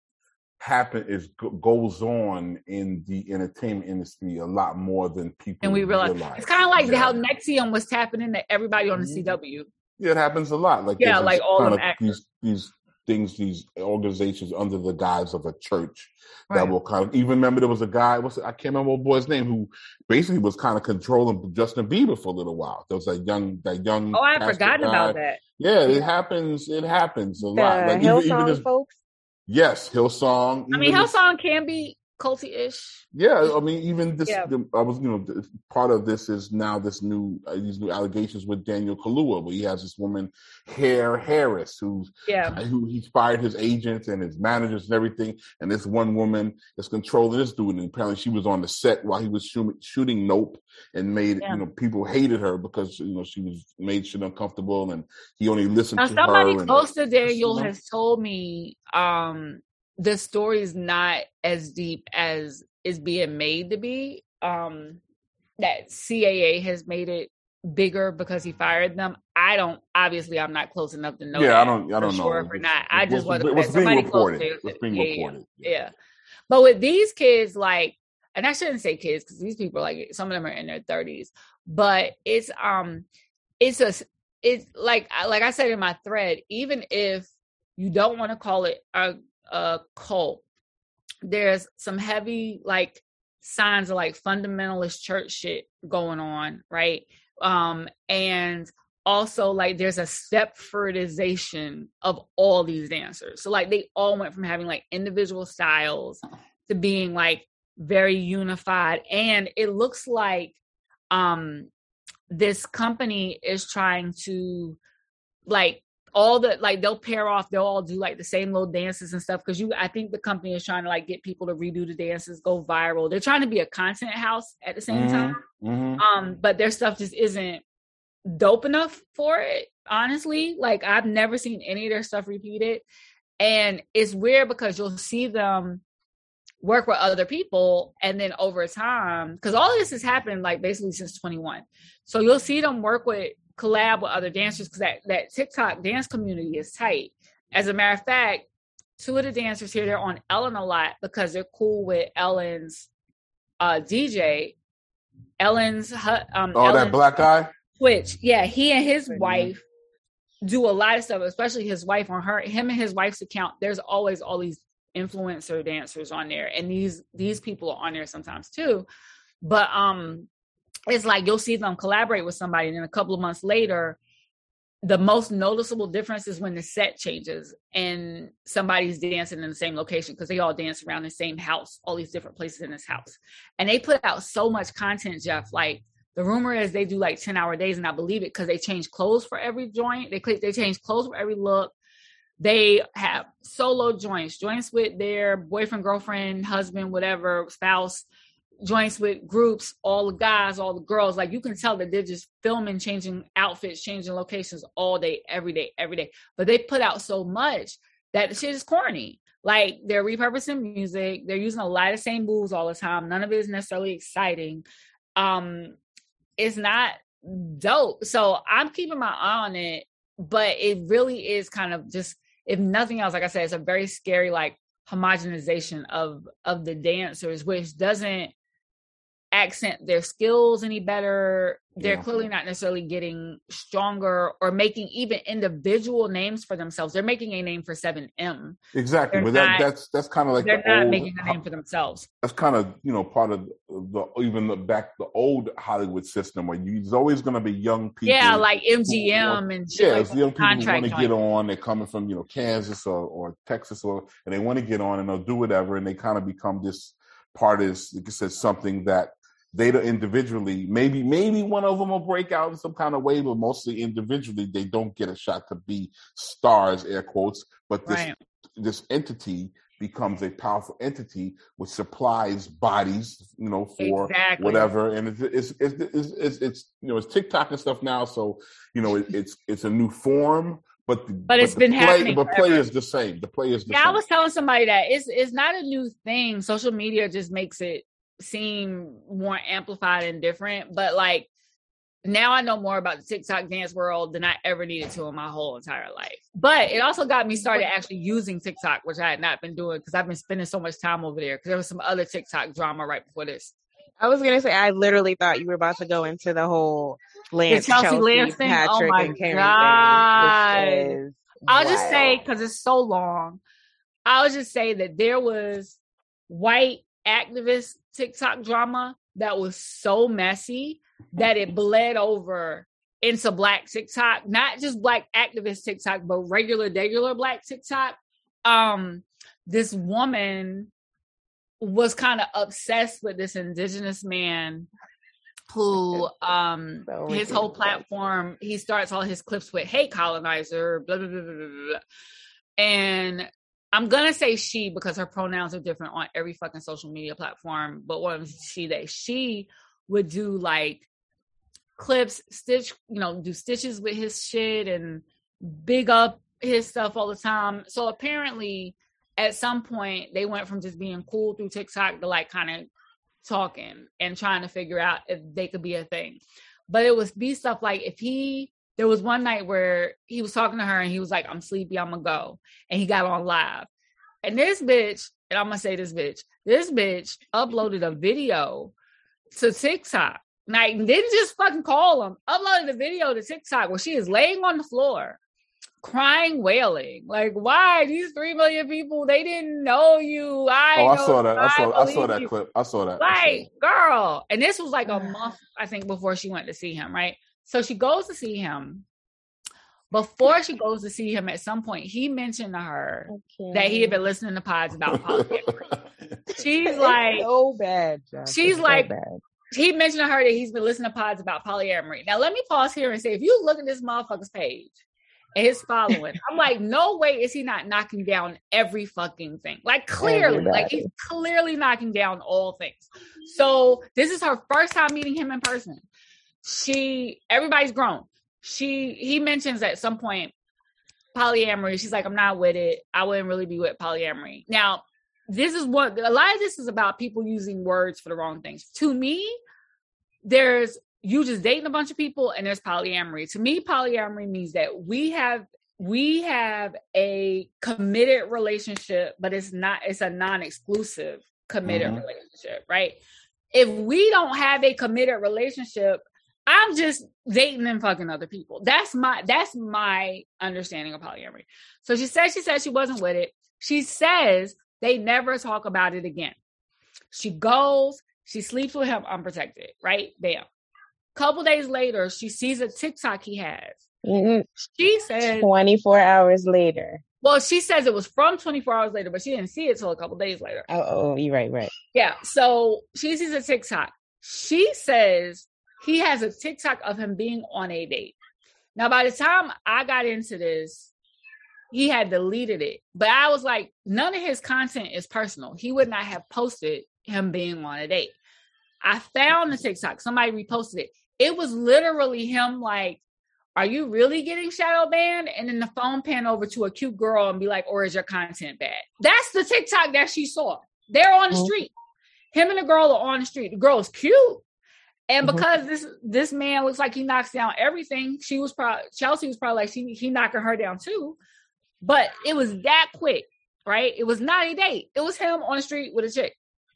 happen is goes on in the entertainment industry a lot more than people and we realize. realize. It's kind of like yeah. how Nexium was tapping into everybody on the C W. Yeah, it happens a lot. Like yeah, like all kind of these these things, these organizations under the guise of a church right. that will kind of. Even remember there was a guy. What's I can't remember what boy's name who basically was kind of controlling Justin Bieber for a little while. There was that young that young. Oh, I forgotten guy. about that. Yeah, it happens. It happens a The lot. Like Hillsong even, even this, folks. Yes, Hillsong. I mean, Hillsong can be culty-ish. Yeah, I mean, even this. Yeah. The, I was, you know, part of this is now this new uh, these new allegations with Daniel Kaluuya, where he has this woman, Hare Harris, who's yeah, who he's fired his agents and his managers and everything, and this one woman is controlling this dude, and apparently she was on the set while he was shooting, shooting Nope, and made yeah. you know people hated her because you know she was made shit uncomfortable, and he only listened now, to somebody her. Somebody close to Daniel you know? has told me um, the story is not as deep as is being made to be. Um, that C A A has made it bigger because he fired them. I don't. Obviously, I'm not close enough to know. Yeah, that I don't. I don't know. sure or not. I just want to. What's being reported? What's being reported? Yeah. yeah, but with these kids, like, and I shouldn't say kids because these people, like, some of them are in their thirties. But it's um, it's a it's like like I said in my thread. Even if you don't want to call it a a cult, there's some heavy like signs of like fundamentalist church shit going on, right? Um, and also like there's a Stepfordization of all these dancers. So like they all went from having like individual styles to being like very unified. And it looks like um this company is trying to like all the like they'll pair off, they'll all do like the same little dances and stuff because you I think the company is trying to like get people to redo the dances, go viral. They're trying to be a content house at the same mm-hmm. time. Mm-hmm. Um, but their stuff just isn't dope enough for it, honestly. Like I've never seen any of their stuff repeated. And it's weird because you'll see them work with other people and then over time, because all of this has happened like basically since twenty-one. So you'll see them work with collab with other dancers because that, that TikTok dance community is tight. As a matter of fact, two of the dancers here, they're on Ellen a lot because they're cool with Ellen's uh, D J. Ellen's um, oh, Ellen's that black guy? Twitch. Yeah, he and his mm-hmm. wife do a lot of stuff, especially his wife on her, him and his wife's account. There's always all these influencer dancers on there. And these these people are on there sometimes too. But um it's like you'll see them collaborate with somebody and then a couple of months later, the most noticeable difference is when the set changes and somebody's dancing in the same location because they all dance around the same house, all these different places in this house. And they put out so much content, Jeff. Like the rumor is they do like ten hour days, and I believe it because they change clothes for every joint. They they change clothes for every look. They have solo joints, joints with their boyfriend, girlfriend, husband, whatever, spouse, joints with groups, all the guys, all the girls. Like you can tell that they're just filming, changing outfits, changing locations all day, every day, every day. But they put out so much that the shit is corny. Like they're repurposing music. They're using a lot of same moves all the time. None of it is necessarily exciting. Um, it's not dope. So I'm keeping my eye on it, but it really is kind of just, if nothing else, like I said, it's a very scary, like homogenization of, of the dancers, which doesn't accent their skills any better. They're yeah. clearly not necessarily getting stronger or making even individual names for themselves. They're making a name for seven M. Exactly, they're but that, not, that's that's kind of like they're the not old, making a name for themselves. That's kind of you know part of the even the back the old Hollywood system where you, there's always going to be young people. Yeah, like M G M who, and shit yeah, like it's young people who want to joint. get on. They're coming from you know Kansas or, or Texas or and they want to get on and they'll do whatever and they kind of become this part is like I said something that. They individually, maybe maybe one of them will break out in some kind of way, but mostly individually, they don't get a shot to be stars, air quotes. But this right. this entity becomes a powerful entity which supplies bodies, you know, for exactly. whatever. And it's it's, it's it's it's it's you know it's TikTok and stuff now, so you know it, it's it's a new form. But, the, but it's but been the play, happening. But play is the same. The play is the yeah, same. I was telling somebody that it's it's not a new thing. Social media just makes it seem more amplified and different, but like now I know more about the TikTok dance world than I ever needed to in my whole entire life. But it also got me started actually using TikTok, which I had not been doing because I've been spending so much time over there because there was some other TikTok drama right before this. I was gonna say, I literally thought you were about to go into the whole Lance, The Chelsea Chelsea, Lance thing? Patrick, Oh my and Karen God. thing. Which is I'll just wild. say, because it's so long, I'll just say that there was white activist TikTok drama that was so messy that it bled over into black TikTok, not just black activist TikTok, but regular, regular black TikTok. Um, this woman was kind of obsessed with this indigenous man who um So his whole ridiculous. platform, he starts all his clips with "Hey colonizer," blah blah blah blah blah, blah. And I'm gonna say she because her pronouns are different on every fucking social media platform, but one she they she would do like clips, stitch, you know, do stitches with his shit and big up his stuff all the time. So apparently at some point they went from just being cool through TikTok to like kind of talking and trying to figure out if they could be a thing. But it was be stuff like if he, there was one night where he was talking to her and he was like, I'm sleepy, I'm gonna go. And he got on live. And this bitch, and I'm gonna say this bitch, this bitch uploaded a video to TikTok. Like, didn't just fucking call him, uploaded a video to TikTok where she is laying on the floor, crying, wailing. Like, why? These three million people, they didn't know you. I Oh, I know saw that. I saw. I saw believe that you. clip. I saw that. I saw Like, girl. And this was like a month, I think, before she went to see him, right? So she goes to see him. Before she goes to see him, at some point, he mentioned to her Okay. that he had been listening to pods about polyamory. She's like, so bad. Josh. she's It's so like, bad. he mentioned to her that he's been listening to pods about polyamory. Now, let me pause here and say, if you look at this motherfucker's page and his following, I'm like, no way is he not knocking down every fucking thing. Like, clearly, Everybody. like he's clearly knocking down all things. So this is her first time meeting him in person. She, everybody's grown. She, he mentions at some point polyamory. She's like, I'm not with it. I wouldn't really be with polyamory. Now, this is what a lot of this is about, people using words for the wrong things. To me, there's you just dating a bunch of people and there's polyamory. To me, polyamory means that we have we have a committed relationship, but it's not it's a non-exclusive committed Mhm. relationship, right? If we don't have a committed relationship, I'm just dating and fucking other people. That's my that's my understanding of polyamory. So she said she said she wasn't with it. She says they never talk about it again. She goes, she sleeps with him unprotected, right? Bam. Couple days later, she sees a TikTok he has. Mhm. She says, twenty-four hours later. well, she says it was from twenty-four hours later, but she didn't see it till a couple days later. Oh, oh, you're right, right. Yeah. So she sees a TikTok. She says he has a TikTok of him being on a date. Now, by the time I got into this, he had deleted it. But I was like, none of his content is personal. He would not have posted him being on a date. I found the TikTok. Somebody reposted it. It was literally him like, are you really getting shadow banned? And then the phone pan over to a cute girl and be like, or is your content bad? That's the TikTok that she saw. They're on the Mhm. street. Him and the girl are on the street. The girl's cute. And Mhm. because this this man looks like he knocks down everything, she was probably Chelsea was probably like she he knocking her down too. But it was that quick, right? It was not a date. It was him on the street with a chick.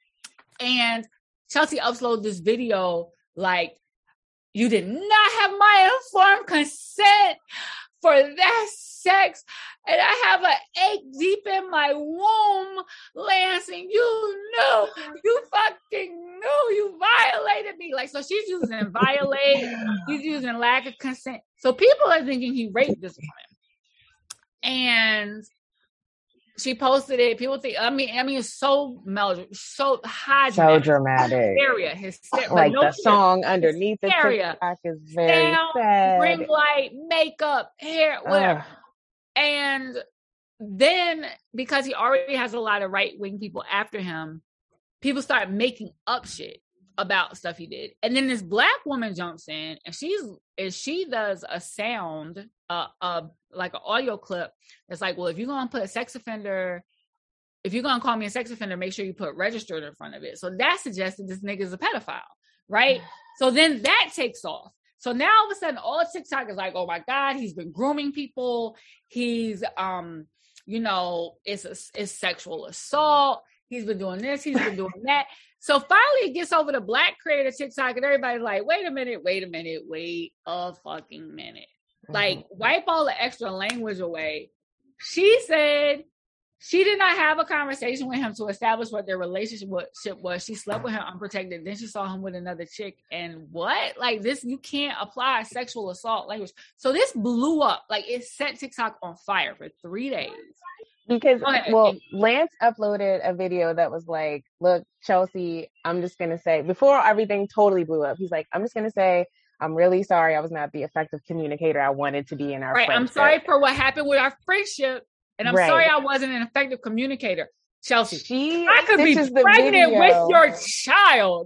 And Chelsea uploaded this video like, you did not have my informed consent for that sex. And I have an ache deep in my womb, Lance, and you knew, you fucking knew you violated me. Like, so she's using violate, she's using lack of consent. So people are thinking he raped this woman. And she posted it. People think, I mean, I mean, it's so melodramatic, so high So dramatic. hysteria, hysteria. Like no the shit. song underneath the Hysteria. TikTok is very Down, sad. ring light, makeup, hair, whatever. Ugh. And then because he already has a lot of right wing people after him, people start making up shit about stuff he did. And then this black woman jumps in and she's and she does a sound, uh, uh like an audio clip that's like, well, if you're gonna put a sex offender, if you're gonna call me a sex offender, make sure you put registered in front of it. So that suggests that this nigga's a pedophile, right? So then that takes off. So now all of a sudden, all TikTok is like, oh my God, he's been grooming people. He's, um, you know, it's a, it's sexual assault. He's been doing this. He's been doing that. So finally, it gets over to black creator TikTok, and everybody's like, wait a minute, wait a minute, wait a fucking minute. Mm-hmm. Like, wipe all the extra language away. She said she did not have a conversation with him to establish what their relationship was. She slept with him unprotected. Then she saw him with another chick. And what? Like this, you can't apply sexual assault language. So this blew up. Like it set TikTok on fire for three days. Because, well, Lance uploaded a video that was like, look, Chelsea, I'm just going to say, before everything totally blew up, he's like, I'm just going to say, I'm really sorry I was not the effective communicator I wanted to be in our right, friendship. I'm sorry for what happened with our friendship. And I'm right. sorry I wasn't an effective communicator. Chelsea, she I could be pregnant with your child.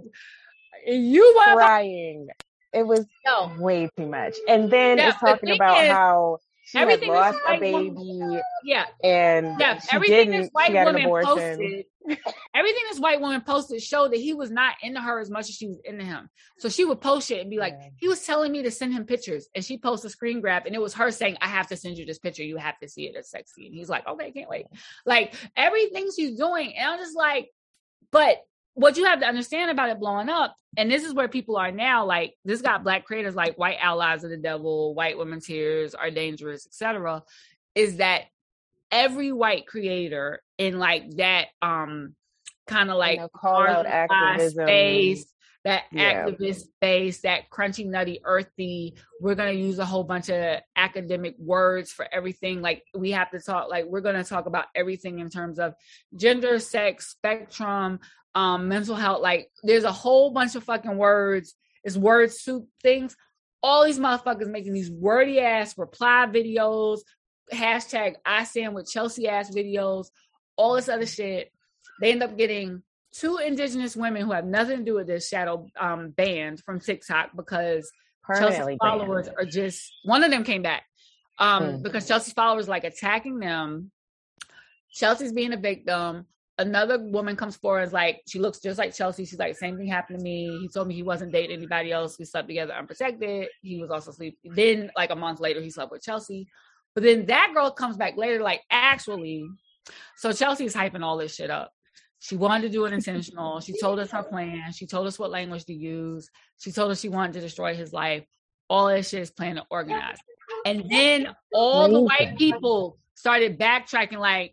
You were crying. It was no. way too much. And then yeah, it's talking about is, how she had lost a baby. Woman, yeah. And yeah. she everything didn't, this white she had woman an abortion. posted. Everything this white woman posted showed that he was not into her as much as she was into him. So she would post it and be like, yeah. he was telling me to send him pictures. And she posted a screen grab and it was her saying, I have to send you this picture. You have to see it. It's sexy. And he's like, okay, can't wait. Like everything she's doing. And I'm just like, but what you have to understand about it blowing up, and this is where people are now, like this got black creators like white allies of the devil, white women's tears are dangerous, et cetera, is that every white creator in like that um kind of like you know, call out activism space, that yeah. activist space, that crunchy, nutty, earthy, we're going to use a whole bunch of academic words for everything. Like we have to talk, like we're going to talk about everything in terms of gender, sex, spectrum, um, mental health. Like there's a whole bunch of fucking words. It's word soup things. All these motherfuckers making these wordy ass reply videos, hashtag I stand with Chelsea ass videos, all this other shit. They end up getting two indigenous women who have nothing to do with this shadow um, banned from TikTok because Chelsea's followers banned. Are just, one of them came back um, mm. because Chelsea's followers like attacking them. Chelsea's being a victim. Another woman comes forward and is like, she looks just like Chelsea. She's like, same thing happened to me. He told me he wasn't dating anybody else. We slept together unprotected. He was also sleep. Then like a month later, he slept with Chelsea. But then that girl comes back later, like actually, so Chelsea's hyping all this shit up. She wanted to do it intentional. She told us her plan. She told us what language to use. She told us she wanted to destroy his life. All this shit is planned and organized. And then all the white people started backtracking like,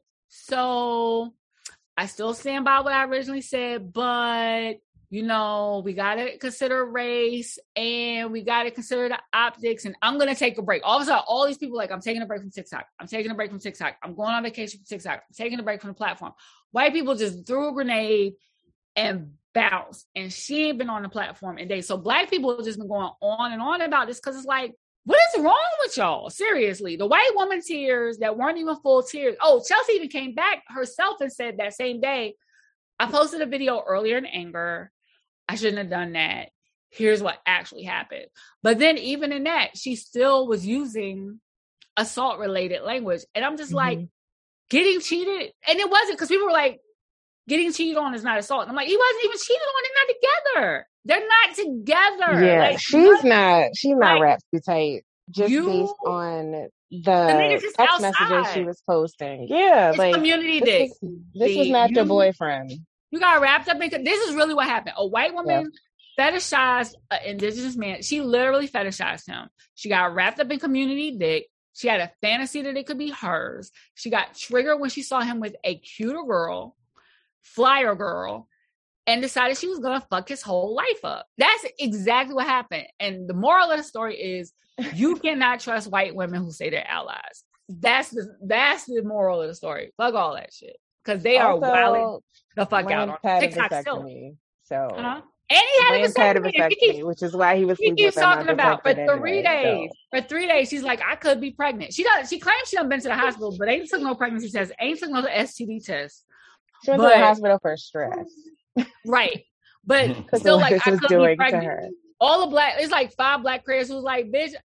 so I still stand by what I originally said, but you know, we got to consider race and we got to consider the optics, and I'm going to take a break. All of a sudden, all these people like, I'm taking a break from TikTok. I'm taking a break from TikTok. I'm going on vacation from TikTok. I'm taking a break from the platform. White people just threw a grenade and bounced, and she ain't been on the platform in days. So black people have just been going on and on about this because it's like, what is wrong with y'all? Seriously, the white woman tears that weren't even full tears. Oh, Chelsea even came back herself and said that same day, I posted a video earlier in anger. I shouldn't have done that. Here's what actually happened. But then even in that, she still was using assault related language. And I'm just mm-hmm. like, getting cheated. And it wasn't because people were like, getting cheated on is not assault. And I'm like, he wasn't even cheated on. They're not together. They're not together. Yeah, like, she's not, she's not like, wrapped too tight. Just you, based on the, the text outside. Messages she was posting. Yeah. It's like community this dick. Was, this was not you, your boyfriend. You got wrapped up in, this is really what happened. A white woman yeah. fetishized an indigenous man. She literally fetishized him. She got wrapped up in community dick. She had a fantasy that it could be hers. She got triggered when she saw him with a cuter girl, flyer girl, and decided she was going to fuck his whole life up. That's exactly what happened. And the moral of the story is you cannot trust white women who say they're allies. That's the that's the moral of the story. Fuck all that shit. Because they are wilding the fuck out on TikTok still. So uh-huh. And he had Lance had a vasectomy, which is why he was. He keeps talking about for three anyway, days. So. For three days, she's like, I could be pregnant. She does. She claims she done been to the hospital, but ain't took no pregnancy test. Ain't took no S T D test. She went but, to the hospital for stress. Right, but still, like I could doing be pregnant. To her. All the black, it's like five black creators who's like, bitch,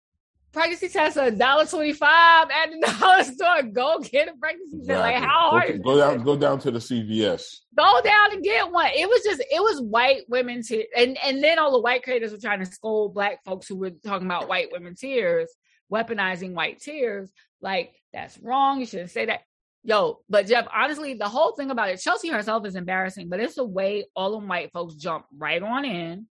pregnancy tests are a dollar twenty-five at the dollar store. Go get a pregnancy test. Exactly. Like, how hard go, is go down, go down to the C V S. Go down and get one. It was just, it was white women tears. And, and then all the white creators were trying to scold black folks who were talking about white women tears, weaponizing white tears. Like, that's wrong. You shouldn't say that. Yo, but Jeff, honestly, the whole thing about it, Chelsea herself is embarrassing, but it's the way all them white folks jump right on in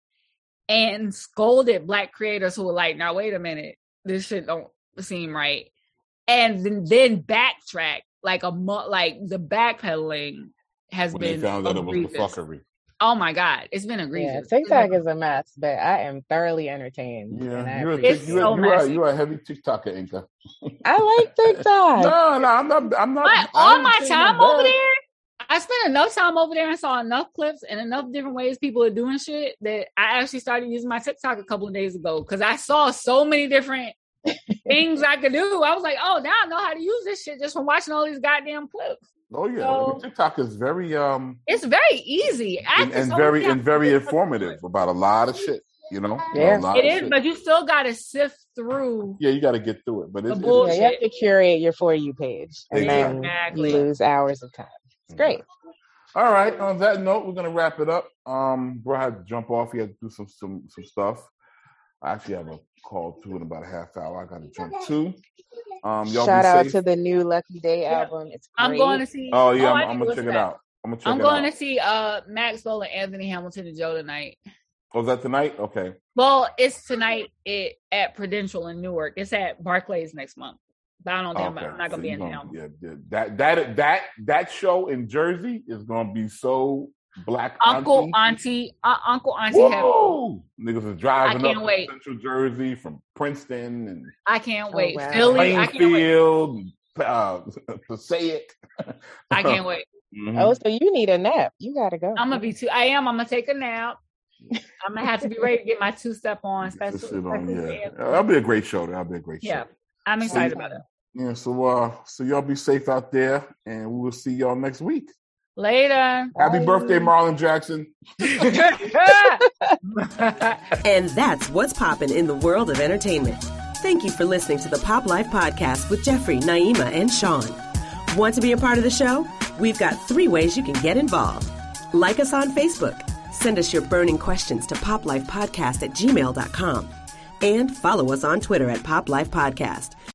and scolded black creators who were like, now, wait a minute. This shit don't seem right. And then, then backtrack like a month, like the backpedaling has When been they found out it was the egregious. fuckery. Oh my God, it's been Yeah, egregious. TikTok is a mess, but I am thoroughly entertained. and I Yeah, you're a, appreciate It's you're, so a, you're, a, messy. you're a heavy TikToker, Inca. it. I like TikTok. No, no, I'm not. I'm not. But I all ain't my saying time no over bad. there, I spent enough time over there and saw enough clips and enough different ways people are doing shit that I actually started using my TikTok a couple of days ago because I saw so many different things I could do. I was like, oh, now I know how to use this shit just from watching all these goddamn clips. Oh yeah, So- I mean, TikTok is very um It's very easy. and, After and so very many and very times- informative about a lot of shit. You know, Yeah. a lot It of is, shit. but you still got to sift through. Yeah, you got to get through it. But it's, The it's Yeah, bullshit. you have to curate your For You page, and then Exactly. you lose hours of time. It's great. all right. On that note, we're gonna wrap it up. Um, bro had to jump off. He had to do some some some stuff. I actually have a call to in about a half hour. I got to jump too. Um, y'all Shout be out safe. to the new Lucky Day Yeah. album. It's I'm great. going to see. Oh yeah, I I'm, I'm didn't gonna listen check it to that. out. I'm gonna check I'm it going out. to see uh Maxwell and Anthony Hamilton and Joe tonight. Oh, is that tonight? Okay. Well, it's tonight it, at Prudential in Newark. It's at Barclays next month. But I don't know. Okay. I'm not So gonna be you in gonna- town. Yeah, yeah, that that that that show in Jersey is gonna be so black. Uncle auntie. Auntie, uh, Uncle Auntie. Have, Whoa! Niggas is driving I up can't wait. from Central Jersey from Princeton and I can't Oh, wait. wow. Philly. I can't wait. Plainfield, and, uh, Passaic. I can't wait. Mhm. Oh, so you need a nap. You gotta go. I'm gonna be too. I am. I'm gonna take a nap. I'm gonna have to be ready to get my two step on. Get this Especially, shit on, especially for yeah. Anthony. That'll be a great show. That'll be a great Yeah, show. I'm excited So- about it. Yeah. So, uh, so y'all be safe out there, and we will see y'all next week. Later. Happy Bye. birthday, Marlon Jackson. And that's what's poppin' in the world of entertainment. Thank you for listening to the Pop Life Podcast with Jeffrey, Naima, and Sean. Want to be a part of the show? We've got three ways you can get involved. Like us on Facebook. Send us your burning questions to poplifepodcast at gmail dot com. And follow us on Twitter at Pop Life Podcast.